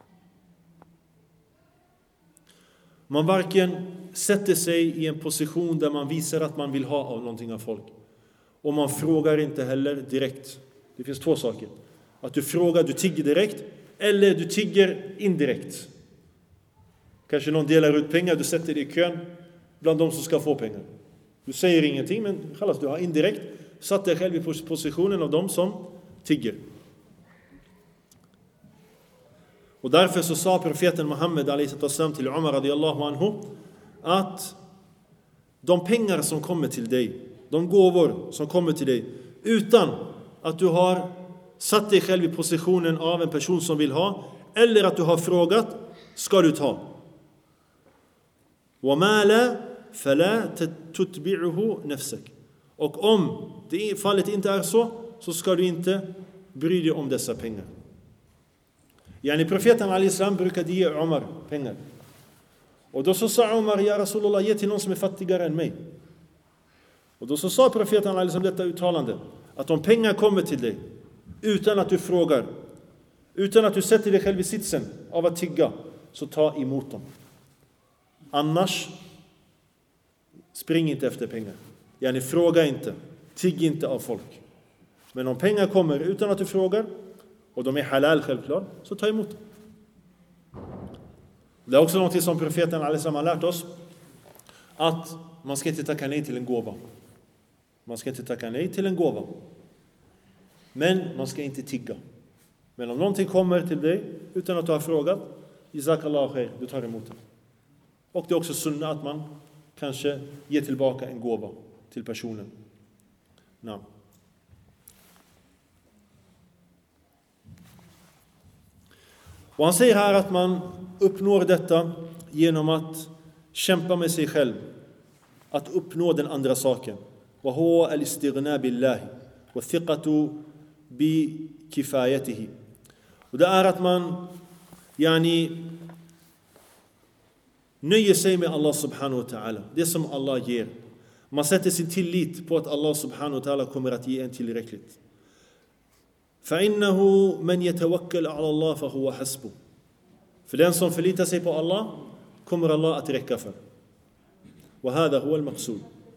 Man varken sätter sig i en position där man visar att man vill ha av någonting av folk. Och man frågar inte heller direkt. Det finns två saker. Att du frågar, du tigger direkt. Eller du tigger indirekt. Kanske någon delar ut pengar, du sätter dig i kön bland de som ska få pengar. Du säger ingenting, men kallas du har indirekt satt dig själv i positionen av de som tigger. Och därför så sa profeten Muhammed alaihi wasallam till Umar radiyallahu anhu att de pengar som kommer till dig, de gåvor som kommer till dig, utan att du har satt dig själv i positionen av en person som vill ha, eller att du har frågat, ska du ta. وَمَا لَا فَلَا تُتْبِعُهُ نَفْسَكَ. Och om det fallet inte är så, så ska du inte bry dig om dessa pengar. Yani profeten al-Islam brukade ge Umar pengar. Och då så sa Umar, ja Rasulullah, ge till någon som är fattigare än mig. Och då så sa profeten al-Islam detta uttalande, att om pengar kommer till dig utan att du frågar, utan att du sätter dig själv i sitsen av att tigga, så ta emot dem. Annars, spring inte efter pengar. Yani fråga inte, tigg inte av folk. Men om pengar kommer utan att du frågar, och de är halal självklart, så ta emot dem. Det är också något som profeten Al-Islam har lärt oss, att man ska inte tacka nej till en gåva. Man ska inte tacka nej till en gåva. Men man ska inte tigga. Men om någonting kommer till dig utan att du har frågat, Jazakallahu khair, du tar emot det. Och det är också sunna att man kanske ger tillbaka en gåva till personen. Nej. Och han säger här att man uppnår detta genom att kämpa med sig själv. Att uppnå den andra saken. Och huwa al-istighna billahi wa thiqatu bi kifayatihi. Och det är att man yani nöjer sig med Allah subhanahu wa ta'ala. Det som Allah ger. Man sätter sin tillit på att Allah subhanahu wa ta'ala kommer att ge en tillräckligt. فَإِنَّهُ مَنْ يَتَوَكَّلْ عَلَى اللَّهِ فَهُوَ حَسْبُهُ. För den som förlitar sig på Allah kommer Allah att räcka för. وَهَذَا هُوَ الْمَقْصُودِ.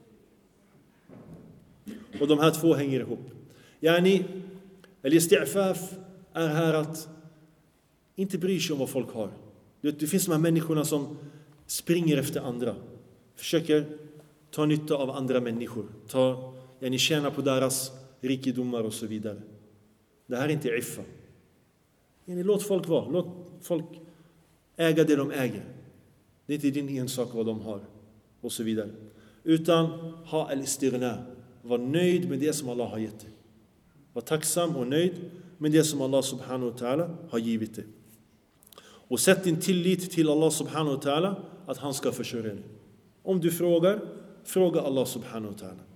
Och de här två hänger ihop. Yani, al-isti'faf är här att inte bry sig om vad folk har. Det finns de här människorna som springer efter andra. Försöker ta nytta av andra människor. Ta, yani, tjäna på deras rikedomar och så vidare. Det här är inte iffa. Yani, låt folk vara. Låt folk äga det de äger. Det är inte din ensak vad de har. Och så vidare. Utan ha al-istighna. Var nöjd med det som Allah har gett dig. Var tacksam och nöjd med det som Allah subhanahu wa ta'ala har givit dig. Och sätt din tillit till Allah subhanahu wa ta'ala att han ska försörja dig. Om du frågar, fråga Allah subhanahu wa ta'ala.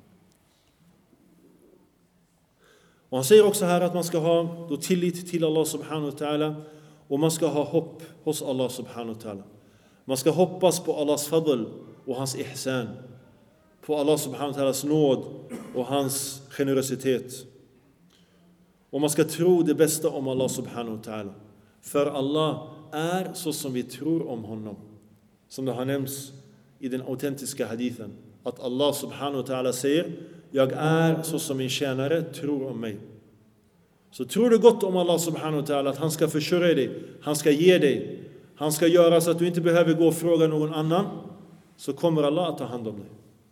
Och han säger också här att man ska ha då tillit till Allah subhanahu wa ta'ala och man ska ha hopp hos Allah subhanahu wa ta'ala. Man ska hoppas på Allahs fadl och hans ihsan. På Allah subhanahu wa ta'alas nåd och hans generositet. Och man ska tro det bästa om Allah subhanahu wa ta'ala. För Allah är så som vi tror om honom. Som det har nämnts i den autentiska hadithen. Att Allah subhanahu wa ta'ala säger: jag är så som min tjänare tror om mig. Så tror du gott om Allah subhanahu wa ta'ala att han ska försörja dig. Han ska ge dig. Han ska göra så att du inte behöver gå och fråga någon annan. Så kommer Allah att ta hand om dig.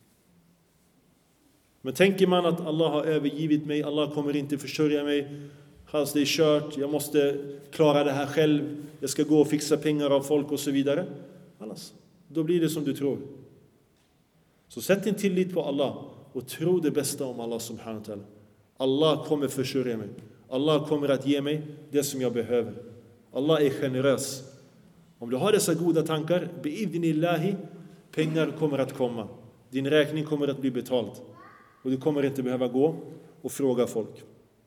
Men tänker man att Allah har övergivit mig, Allah kommer inte försörja mig, alltså det är kört, jag måste klara det här själv, jag ska gå och fixa pengar av folk och så vidare. Allas, då blir det som du tror. Så sätt din tillit på Allah och tro det bästa om Allah subhanahu wa ta'ala. Allah kommer försörja mig. Allah kommer att ge mig det som jag behöver. Allah är generös. Om du har dessa goda tankar, bi'idhnillahi, pengar kommer att komma. Din räkning kommer att bli betald. Och du kommer inte behöva gå och fråga folk.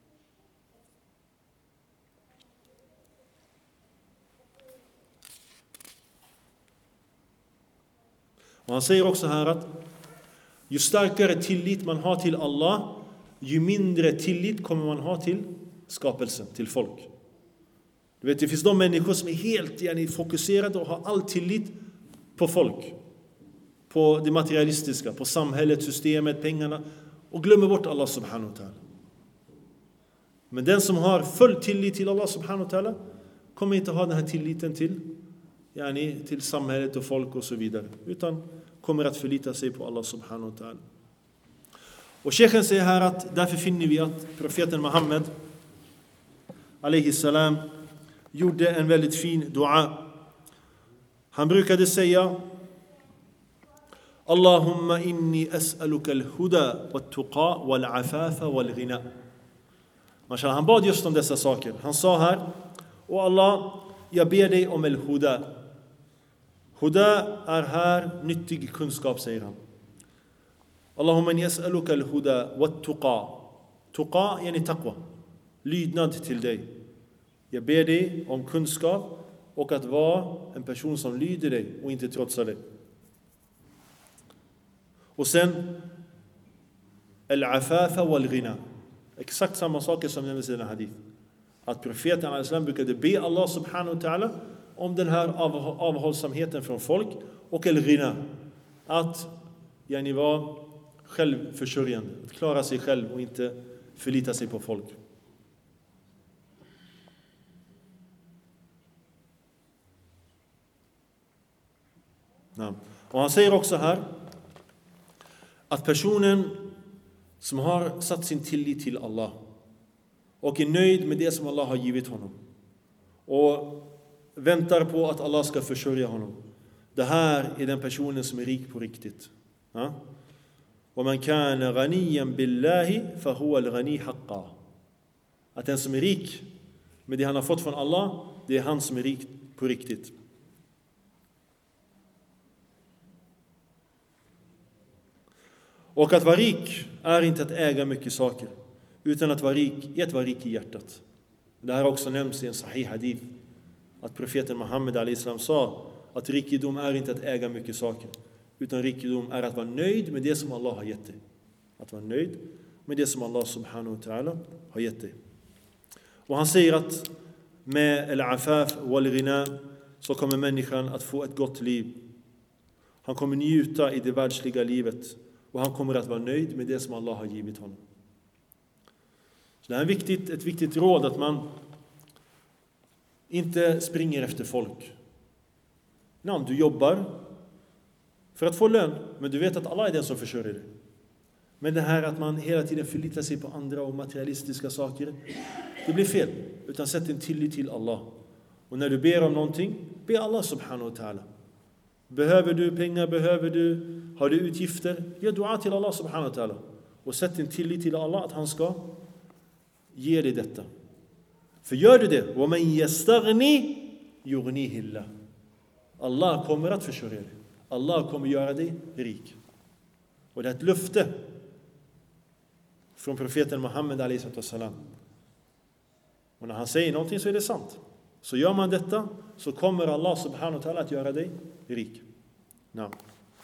Och han säger också här att ju starkare tillit man har till Allah, ju mindre tillit kommer man ha till skapelsen, till folk. Du vet, det finns de människor som är helt yani, fokuserade och har all tillit på folk. På det materialistiska, på samhället, systemet, pengarna. Och glömmer bort Allah subhanahu wa ta'ala. Men den som har full tillit till Allah subhanahu wa ta'ala kommer inte ha den här tilliten till, yani, till samhället och folk och så vidare. Utan kommer att förlita sig på Allah subhanahu wa ta'ala. Och Sheikhen säger här att därför finner vi att profeten Muhammed alaihi salam gjorde en väldigt fin dua. Han brukade säga: Allahumma inni as'aluka al-huda wat-tuqa wal-afafa wal-ghina. Mashallah, han bad just om dessa saker. Han sa här: Och Allah, jag ber dig om al-huda. Huda är här nyttig kunskap, säger han. Allahumma inni as'aluka al-huda wat-tuqa. Tuqa yani taqwa. Lydnad till dig. Jag ber dig om kunskap och att vara en person som lyder dig och inte trotsar dig. Och sen al-afafa wal-ghina. Exakt samma saker som nämns i den här hadith. Att profeten al-Islam brukade be Allah subhanahu wa ta'ala om den här av, avhållsamheten från folk och el-ghina. Att yani, vara självförsörjande, att klara sig själv och inte förlita sig på folk. Ja. Och han säger också här att personen som har satt sin tillit till Allah och är nöjd med det som Allah har givit honom och väntar på att Allah ska försörja honom. Det här är den personen som är rik på riktigt. Ja? Och man kan ghaniyan billahi fa huwa al-ghani haqqa. Att den som är rik med det han har fått från Allah, det är han som är rik på riktigt. Och att vara rik är inte att äga mycket saker, utan att vara rik är att vara rik i hjärtat. Det här också nämns i en sahih hadith, att profeten Muhammed al-Islam sa att rikedom är inte att äga mycket saker, utan rikedom är att vara nöjd med det som Allah har gett dig. Att vara nöjd med det som Allah subhanahu wa ta'ala har gett dig. Och han säger att med al-afaf wal-ghina så kommer människan att få ett gott liv. Han kommer njuta i det världsliga livet. Och han kommer att vara nöjd med det som Allah har givit honom. Så det är viktigt, ett viktigt råd att man inte springer efter folk. Nej, du jobbar för att få lön, men du vet att Allah är den som försörjer dig. Men det här att man hela tiden förlitar sig på andra och materialistiska saker, det blir fel. Utan sätt en tillit till Allah. Och när du ber om någonting, be Allah subhanahu wa ta'ala. Behöver du pengar, behöver du, har du utgifter, ge dua till Allah subhanahu wa ta'ala. Och sätt en tillit till Allah att han ska ge dig detta. För gör du det, وَمَنْ يَسْتَغْنِي يُغْنِيهِ اللَّهِ. Allah kommer att försörja dig. Allah kommer göra dig rik. Och det är ett löfte från profeten Muhammed alaihi wasallam. Och när han säger någonting så är det sant. Så gör man detta så kommer Allah subhanahu wa ta'ala att göra dig rik. Ja.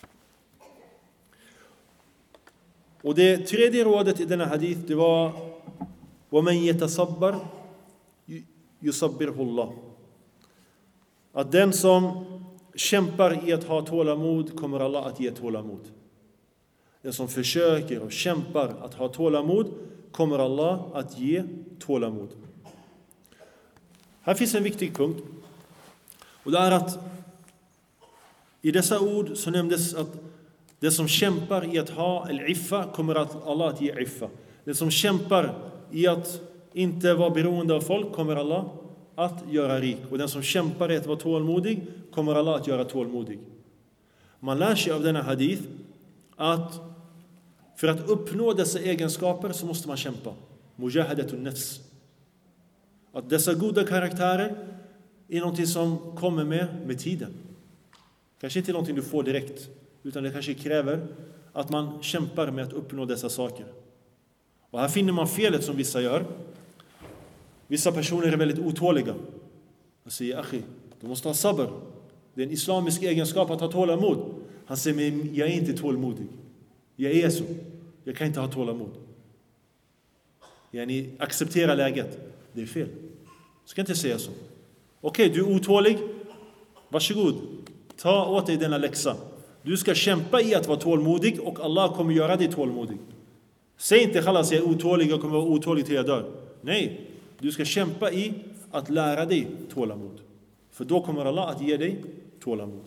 Och det tredje rådet i denna hadith, det var وَمَنْ يَتَصَبَّرْ يُصَبِّرْهُ اللَّهِ. Att den som kämpar i att ha tålamod kommer Allah att ge tålamod. Den som försöker och kämpar att ha tålamod kommer Allah att ge tålamod. Här finns en viktig punkt. Och det är att i dessa ord så nämndes att den som kämpar i att ha al-iffa kommer att Allah att ge iffa. Den som kämpar i att inte vara beroende av folk kommer Allah att göra rik. Och den som kämpar i att vara tålmodig kommer Allah att göra tålmodig. Man lär sig av denna hadith att för att uppnå dessa egenskaper så måste man kämpa. Mujahadatun nafs. Att dessa goda karaktärer är någonting som kommer med med tiden. Kanske inte någonting du får direkt, utan det kanske kräver att man kämpar med att uppnå dessa saker. Och här finner man felet som vissa gör. Vissa personer är väldigt otåliga. Han säger, Achi, du måste ha sabr. Det är en islamisk egenskap att ha tålamod. Han säger, men jag är inte tålmodig. Jag är så. Jag kan inte ha tålamod. Yani, acceptera läget. Det är fel. Du ska inte säga så. Okej, okay, du är otålig. Varsågod. Ta åt dig denna läxa. Du ska kämpa i att vara tålmodig och Allah kommer göra dig tålmodig. Säg inte khalas, jag är otålig, jag kommer vara otålig till jag dör. Nej, du ska kämpa i att lära dig tålamod. För då kommer Allah att ge dig tålamod.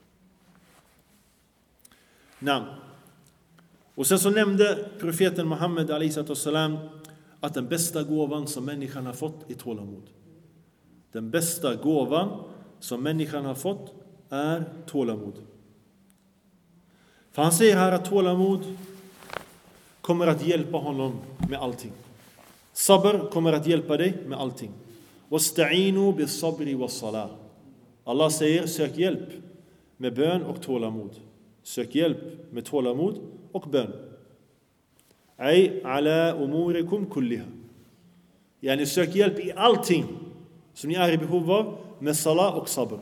Namn. Och sen så nämnde profeten Muhammed alaihi wasallam att den bästa gåvan som människan har fått är tålamod. Den bästa gåvan som människan har fått är tålamod. För han säger här att tålamod kommer att hjälpa honom med allting. Sabr kommer att hjälpa dig med allting. Wasta'inu bis-sabri was-salah. Allah säger, sök hjälp med bön och tålamod. Sök hjälp med tålamod och bön. Ay ala umurikum kulliha. Yani sök hjälp i allting som ni är i behov av med salah och sabr.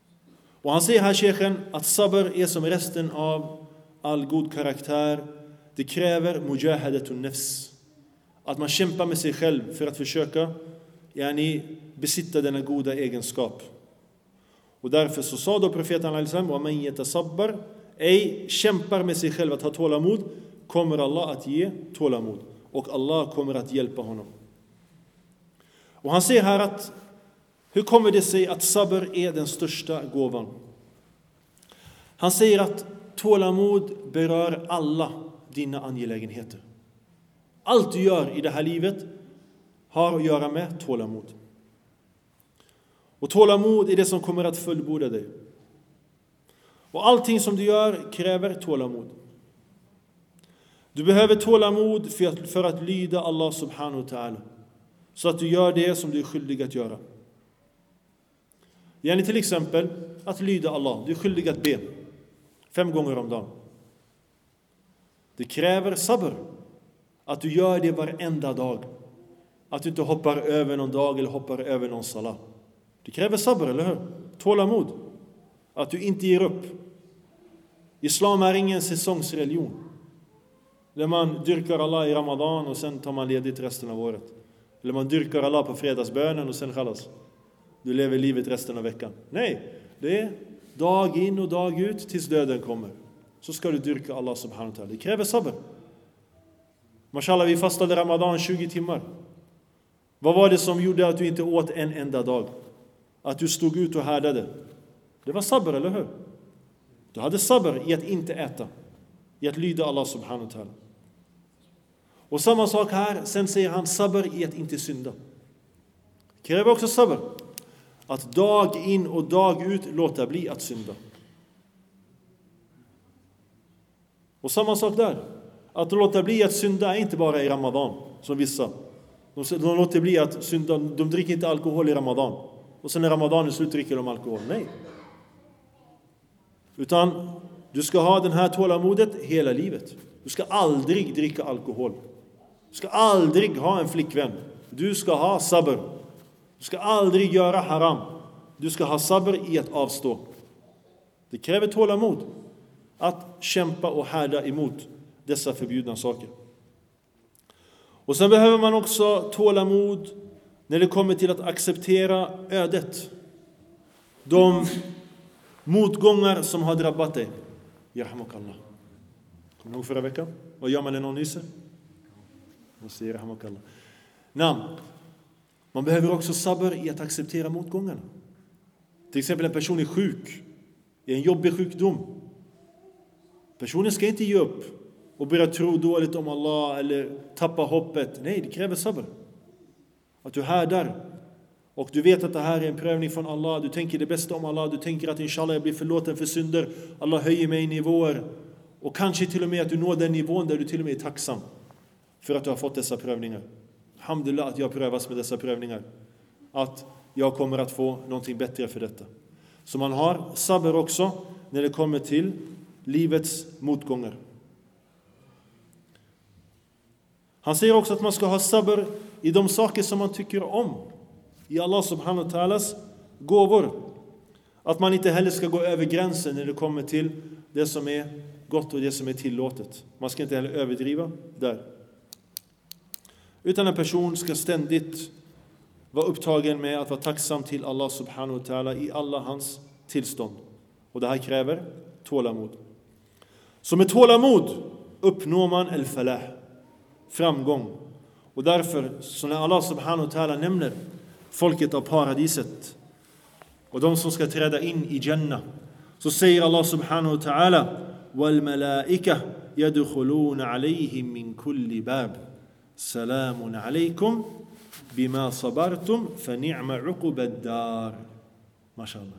Och han säger här, sheikhen, att sabr är som resten av all god karaktär. det kräver mujahadatun nafs. Att man kämpar med sig själv för att försöka yani, besitta denna goda egenskap. Och därför så sa då profeten alaihissalam, wa man yatasabbar, ej kämpar med sig själv att ha tålamod, kommer Allah att ge tålamod. Och Allah kommer att hjälpa honom. Och han säger här att hur kommer det sig att sabr är den största gåvan? Han säger att tålamod berör alla dina angelägenheter. Allt du gör i det här livet har att göra med tålamod. Och tålamod är det som kommer att fullborda dig. Och allting som du gör kräver tålamod. Du behöver tålamod för att, för att lyda Allah subhanahu wa ta'ala. Så att du gör det som du är skyldig att göra. Yani till exempel att lyda Allah. Du är skyldig att be fem gånger om dagen. Det kräver sabr. Att du gör det varenda dag. Att du inte hoppar över någon dag eller hoppar över någon salah. Det kräver sabr, eller hur? Tålamod. Att du inte ger upp. Islam är ingen säsongsreligion. Där man dyrkar Allah i Ramadan och sen tar man ledigt resten av året. Eller man dyrkar Allah på fredagsbönen och sen khalas. Du lever livet resten av veckan. Nej, det är dag in och dag ut tills döden kommer. Så ska du dyrka Allah subhanahu wa ta'ala. Det kräver sabr. Mashallah, vi fastade Ramadan tjugo timmar. Vad var det som gjorde att du inte åt en enda dag? Att du stod ut och härdade. Det var sabr, eller hur? Du hade sabr i att inte äta. I att lyda Allah subhanahu wa ta'ala. Och samma sak här, sen säger han sabr i att inte synda. Det kräver också sabr. Att dag in och dag ut låta bli att synda. Och samma sak där. Att låta bli att synda är inte bara i Ramadan, som vissa. De, de låter bli att synda, de dricker inte alkohol i Ramadan. Och sen när Ramadan är slut dricker de alkohol. Nej. Utan du ska ha den här tålamodet hela livet. Du ska aldrig dricka alkohol. Du ska aldrig ha en flickvän. Du ska ha sabr. Du ska aldrig göra haram. Du ska ha sabr i att avstå. Det kräver tålamod. Att kämpa och härda emot dessa förbjudna saker. Och sen behöver man också tålamod när det kommer till att acceptera ödet. De motgångar som har drabbat dig. Yarhamukallah. Kommer du ihåg förra veckan? Vad gör man när någon nyser? Man säger Yarhamukallah. Namn. Man behöver också sabr i att acceptera motgångarna. Till exempel en person är sjuk. I en jobbig sjukdom. Personen ska inte ge upp och börja tro dåligt om Allah eller tappa hoppet. Nej, det kräver sabr. Att du härdar. Och du vet att det här är en prövning från Allah. Du tänker det bästa om Allah. Du tänker att inshallah jag blir förlåten för synder. Allah höjer mig i nivåer. Och kanske till och med att du når den nivån där du till och med är tacksam för att du har fått dessa prövningar. Alhamdulillah att jag prövas med dessa prövningar. Att jag kommer att få någonting bättre för detta. Så man har sabr också när det kommer till livets motgångar. Han säger också att man ska ha sabr i de saker som man tycker om. I Allah subhanahu wa ta'alas gåvor. Att man inte heller ska gå över gränsen när det kommer till det som är gott och det som är tillåtet. Man ska inte heller överdriva där. Utan en person ska ständigt vara upptagen med att vara tacksam till Allah subhanahu wa ta'ala i alla hans tillstånd. Och det här kräver tålamod. Så med tålamod uppnår man al-falah, framgång. Och därför, så när Allah subhanahu wa ta'ala nämner folket av paradiset och de som ska träda in i Jannah, så säger Allah subhanahu wa ta'ala wal malaika yadkhuluna alayhim min kulli bab salamun alaykum bima sabartum fa ni'ma uqbad dar. Mashallah.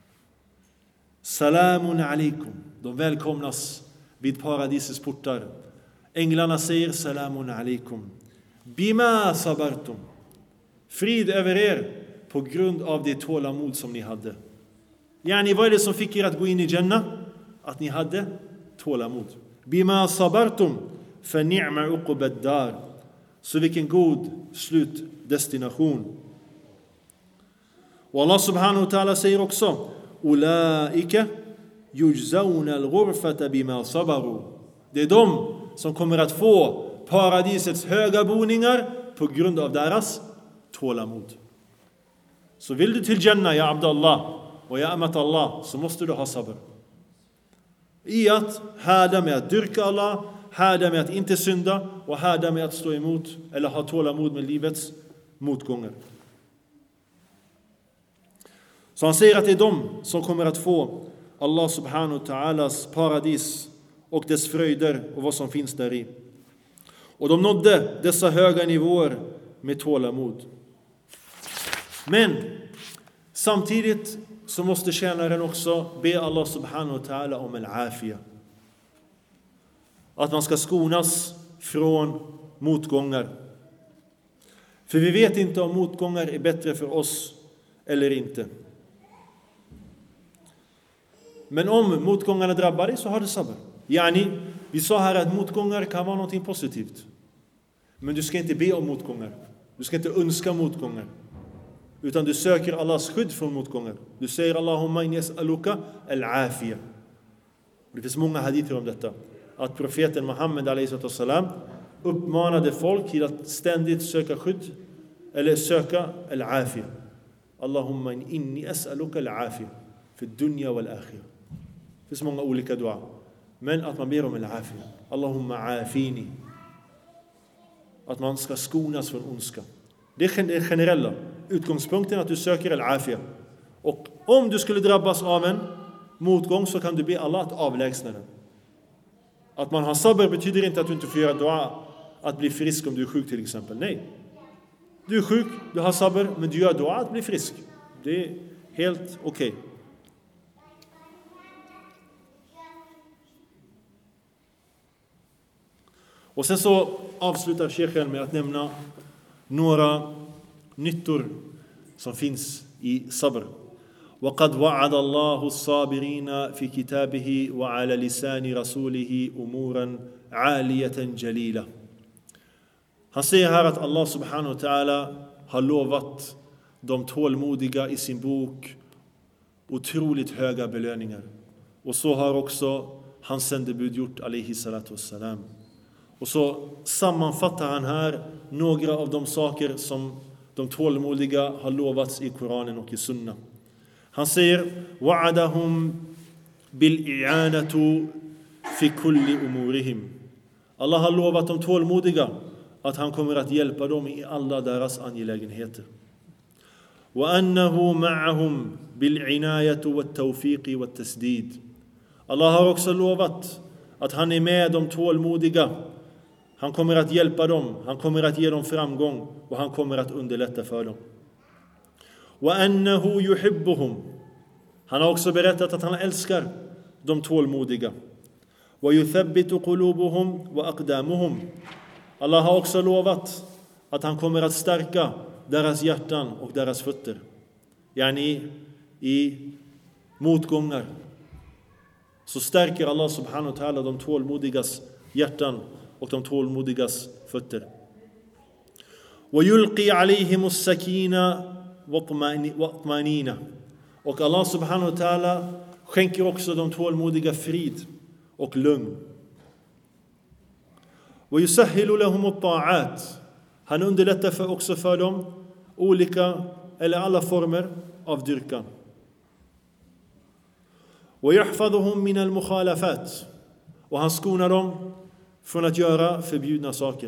Salamun alaykum. De välkomnas vid paradisets portar. Änglarna säger salamun alaykum bima sabartum. Frid över er på grund av det tålamod som ni hade. Yani, vad är det som fick er att gå in i Jannah? Att ni hade tålamod. Bima sabartum fa ni'ma uqbad dar. Så vilken god slutdestination. Och Allah subhanahu wa ta'ala säger också ulaika yujzauna al-ghurfata bima sabaru. Det är de som kommer att få paradisets höga boningar på grund av deras tålamod. Så vill du till Jannah, ja Abdallah och ja Amat Allah, så måste du ha sabr. I att härda med att dyrka Allah, härda med att inte synda och härda med att stå emot eller ha tålamod med livets motgångar. Så han säger att det är de som kommer att få Allah subhanahu wa ta'alas paradis och dess fröjder och vad som finns där i. Och de nådde dessa höga nivåer med tålamod. Men samtidigt så måste tjänaren också be Allah subhanahu wa ta'ala om al-afia. Att man ska skonas från motgångar. För vi vet inte om motgångar är bättre för oss eller inte. Men om motgångarna drabbar dig så har du sabr. Yani, vi sa här att motgångar kan vara något positivt. Men du ska inte be om motgångar. Du ska inte önska motgångar. Utan du söker Allahs skydd från motgångar. Du säger Allahumma inni as'aluka al-afia. Det finns många hadither om detta. Att profeten Muhammed alayhi salam uppmanade folk till att ständigt söka skydd eller söka al-afia. Allahumma inni as'aluka al-afia för dunya wal akhirah. Det finns många olika dua. Men att man ber om al-afia. Allahumma afini. Att man ska skonas från ondska. Det är den generella utgångspunkten, att du söker al-afia. Och om du skulle drabbas av en motgång så kan du be Allah att avlägsna den. Att man har sabr betyder inte att du inte får göra dua att bli frisk om du är sjuk till exempel. Nej. Du är sjuk, du har sabr, men du gör dua att bli frisk. Det är helt okej. Okay. Och sen så avslutar Sheikhen med att nämna några nyttor som finns i sabr. وقد وعد الله الصابرين في كتابه وعلى لسان رسوله أمورا عالية جليلة. Han säger här att Allah subhanahu wa ta'ala har lovat de tålmodiga i sin bok otroligt höga belöningar. Och så har också hans sändebud gjort, alayhi salatu wassalam. Och så sammanfattar han här några av de saker som de tålmodiga har lovats i Koranen och i Sunna. Han säger wa'adahum bil-i'anatu fi kulli umurihim. Allah har lovat de tålmodiga att han kommer att hjälpa dem i alla deras angelägenheter. Wa annahu ma'ahum bil-inayati wat-tawfiqi wat-tasdid. Allah har också lovat att han är med de tålmodiga. Han kommer att hjälpa dem, han kommer att ge dem framgång och han kommer att underlätta för dem. Wa annahu yuhibbuhum. Han har också berättat att han älskar de tålmodiga. Wa yuthabbitu qulubuhum wa aqdamuhum. Allah har också lovat att han kommer att stärka deras hjärtan och deras fötter. Yani i motgångar så stärker Allah subhanahu wa ta'ala de tålmodigas hjärtan och de tålmodigas fötter. Wa yulqi alayhim as-sakina wa tmanina. Och Allah subhanahu wa ta'ala skänker också de tålmodiga frid och lugn. Wa yusahhilu lahum at-ta'at. Han underlättar för också för dem olika eller alla former av dyrkan. Wa yahfazuhum min al-mukhalafat. Och han skonar dem från att göra förbjudna saker.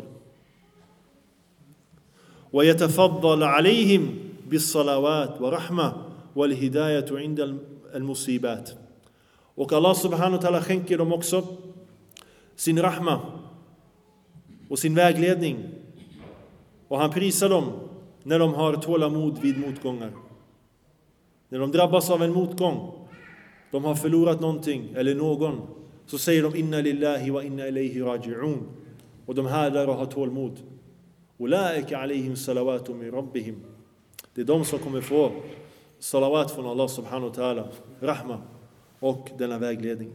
Wa yatafaddal alayhim bis-salawat wa rahma wal hidayatu 'inda al-musibat. Och Allah subhanahu wa ta'ala skänker dem också sin rahma och sin vägledning. Och han prisar dem när de har tålamod vid motgångar. När de drabbas av en motgång, de har förlorat någonting eller någon, så säger de inna lillahi wa inna ilayhi raji'un. Och de härdar och har tålmod. Ulaika alayhim salawatu min rabbihim. Det är de som kommer få salawat från Allah subhanahu wa ta'ala, rahma och denna vägledning.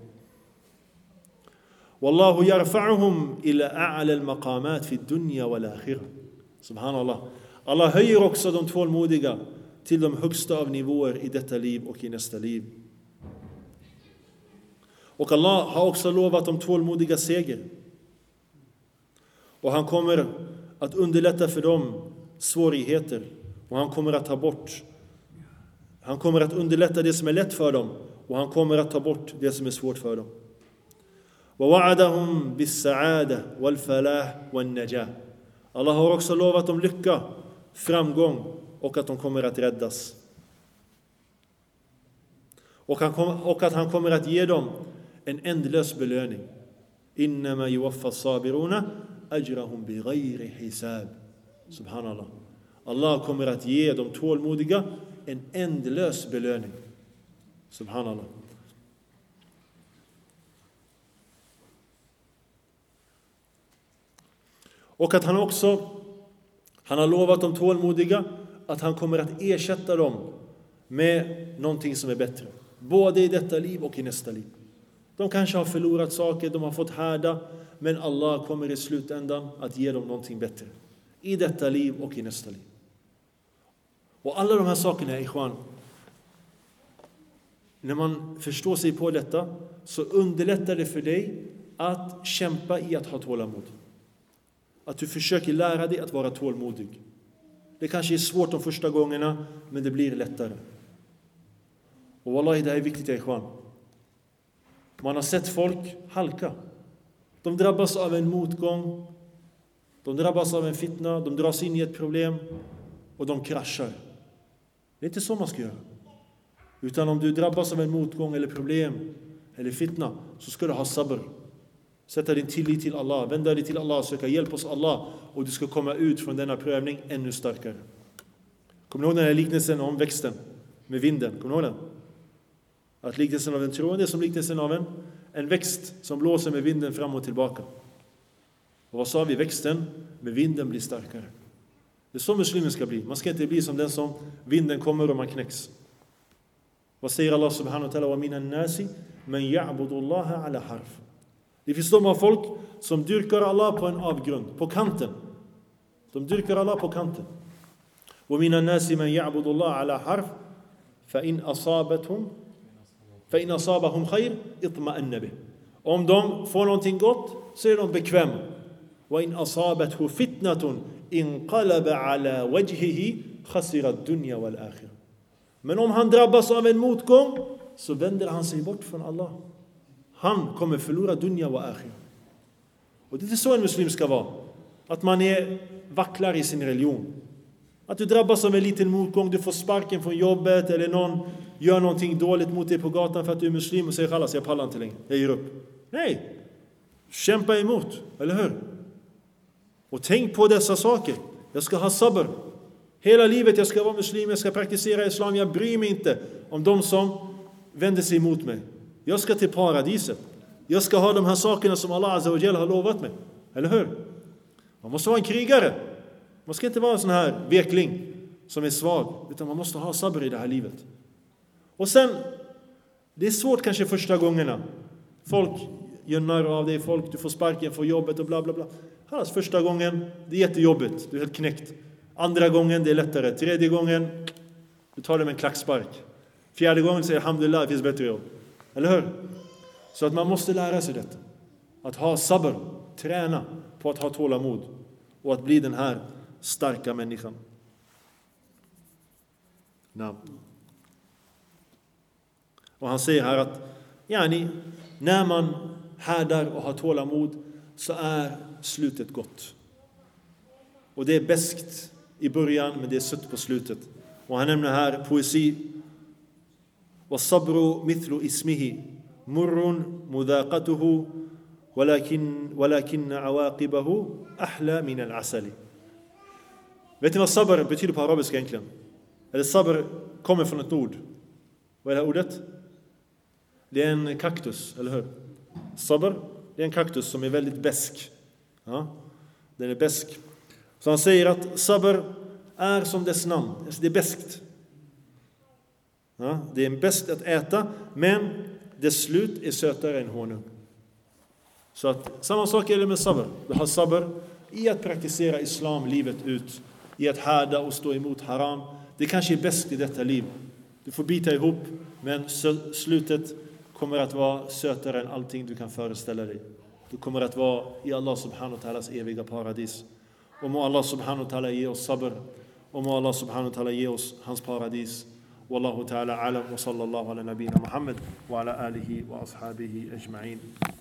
Wallahu yarfa'uhum ila a'la al-maqamat fi dunya wal akhirah. Subhanallah. Allah höjer också de tålmodiga till de högsta av nivåer i detta liv och i nästa liv. Och Allah har också lovat de tålmodiga seger. Och han kommer att underlätta för dem svårigheter. Och han kommer att ta bort. Han kommer att underlätta det som är lätt för dem. Och han kommer att ta bort det som är svårt för dem. وَوَعَدَهُمْ بِالسَّعَادَةِ وَالْفَلَاحِ وَالنَّجَاةِ. Allah har också lovat dem lycka, framgång och att de kommer att räddas. Och, han kom, och att han kommer att ge dem en ändlös belöning. إِنَّمَا يُوَفَّ الصَّابِرُونَ أَجْرَهُمْ بِغَيْرِ حِسَابٍ. Subhanallah. Allah kommer att ge de tålmodiga en ändlös belöning. Subhanallah. Och att han också, han har lovat de tålmodiga att han kommer att ersätta dem med någonting som är bättre. Både i detta liv och i nästa liv. De kanske har förlorat saker, de har fått härda, men Allah kommer i slutändan att ge dem någonting bättre. I detta liv och i nästa liv. Och alla de här sakerna, ikhwan, när man förstår sig på detta så underlättar det för dig att kämpa i att ha tålamod. Att du försöker lära dig att vara tålmodig. Det kanske är svårt de första gångerna, men det blir lättare. Och wallahi, det är viktigt, ikhwan. Man har sett folk halka. De drabbas av en motgång. De drabbas av en fitna. De dras in i ett problem. Och de kraschar. Det är inte så man ska göra. Utan om du drabbas av en motgång eller problem eller fitna, så ska du ha sabr. Sätta din tillit till Allah. Vända dig till Allah. Söka hjälp hos Allah. Och du ska komma ut från denna prövning ännu starkare. Kommer ni ihåg den här liknelsen om växten med vinden? Kommer ni ihåg den? Att liknelsen av en troende är som liknelsen av en, en växt som blåser med vinden fram och tillbaka. Och vad sa vi? Växten med vinden blir starkare. Det är så muslimen ska bli. Man ska inte bli som den som vinden kommer och man knäcks. Vad säger Allah subhanahu wa ta'ala? Wa minan nasi man ya'budu Allah ala harf. Det finns de av folk som dyrkar Allah på en avgrund, på kanten. De dyrkar Allah på kanten. Wa minan nasi man ya'budu Allah ala harf fa in asabathum fa in asabahum khair itma'anna bih. Om de får någonting gott så är de bekväma. Wa in asabathu fitnatun inqalaba ala wajhihi khasira ad-dunya wal akhirah. Men om han drabbas av en motgång så vänder han sig bort från Allah. Han kommer förlora dunya och akhirah. Och det är så en muslim ska vara. Att man är vacklar i sin religion. Att du drabbas av en liten motgång, du får sparken från jobbet eller någon gör någonting dåligt mot dig på gatan för att du är muslim och säger khalas, jag pallar inte längre, jag ger upp. Nej, kämpa emot, eller hur? Och tänk på dessa saker. Jag ska ha sabr. Hela livet jag ska vara muslim, jag ska praktisera islam, jag bryr mig inte om de som vänder sig emot mig. Jag ska till paradiset. Jag ska ha de här sakerna som Allah Azza wa Jalla har lovat mig. Eller hur? Man måste vara en krigare. Man ska inte vara en sån här vekling som är svag. Utan man måste ha sabr i det här livet. Och sen, det är svårt kanske första gångerna. Folk gör narr av dig, folk, du får sparken från jobbet och bla bla bla. Alltså, första gången, det är jättejobbigt. Du är helt knäckt. Andra gången, det är lättare. Tredje gången, du tar det med en klackspark. Fjärde gången säger alhamdulillah, det finns bättre jobb. Eller hur? Så att man måste lära sig detta. Att ha sabr, träna på att ha tålamod. Och att bli den här starka människan. Ja. Och han säger här att yani, när man härdar och har tålamod så är slutet gott. Och det är beskt i början, men det är sött på slutet. Och han nämner här poesi. وَالصَّبْرُ مِثْلُ إِسْمِهِ مُرٌّ مُذَاقَتُهُ وَلَكِنْ وَلَكِنَّ عَوَاقِبَهُ أَحْلَى مِنَ الْعَسَلِ. Vet ni vad sabr betyder på arabiska egentligen? Eller sabr kommer från ett ord. Vad är det här ordet? Det är en kaktus, eller hur? Sabr, det är en kaktus som är väldigt besk. Ja, den är besk. Så han säger att sabr är som dess namn. Det är beskt. Ja, det är bäst att äta, men dess slut är sötare än honung. Så att samma sak gäller med sabr. Du har sabr i att praktisera islam livet ut. I att härda och stå emot haram. Det kanske är bäst i detta liv. Du får bita ihop, men slutet kommer att vara sötare än allting du kan föreställa dig. Du kommer att vara i Allah subhanahu wa ta'alas eviga paradis. Och må Allah subhanahu wa ta'ala ge oss sabr. Och må Allah subhanahu wa ta'ala ge oss hans paradis. Wallahu ta'ala alam wa sallallahu ala nabina Muhammad wa ala alihi wa ashabihi ajma'in.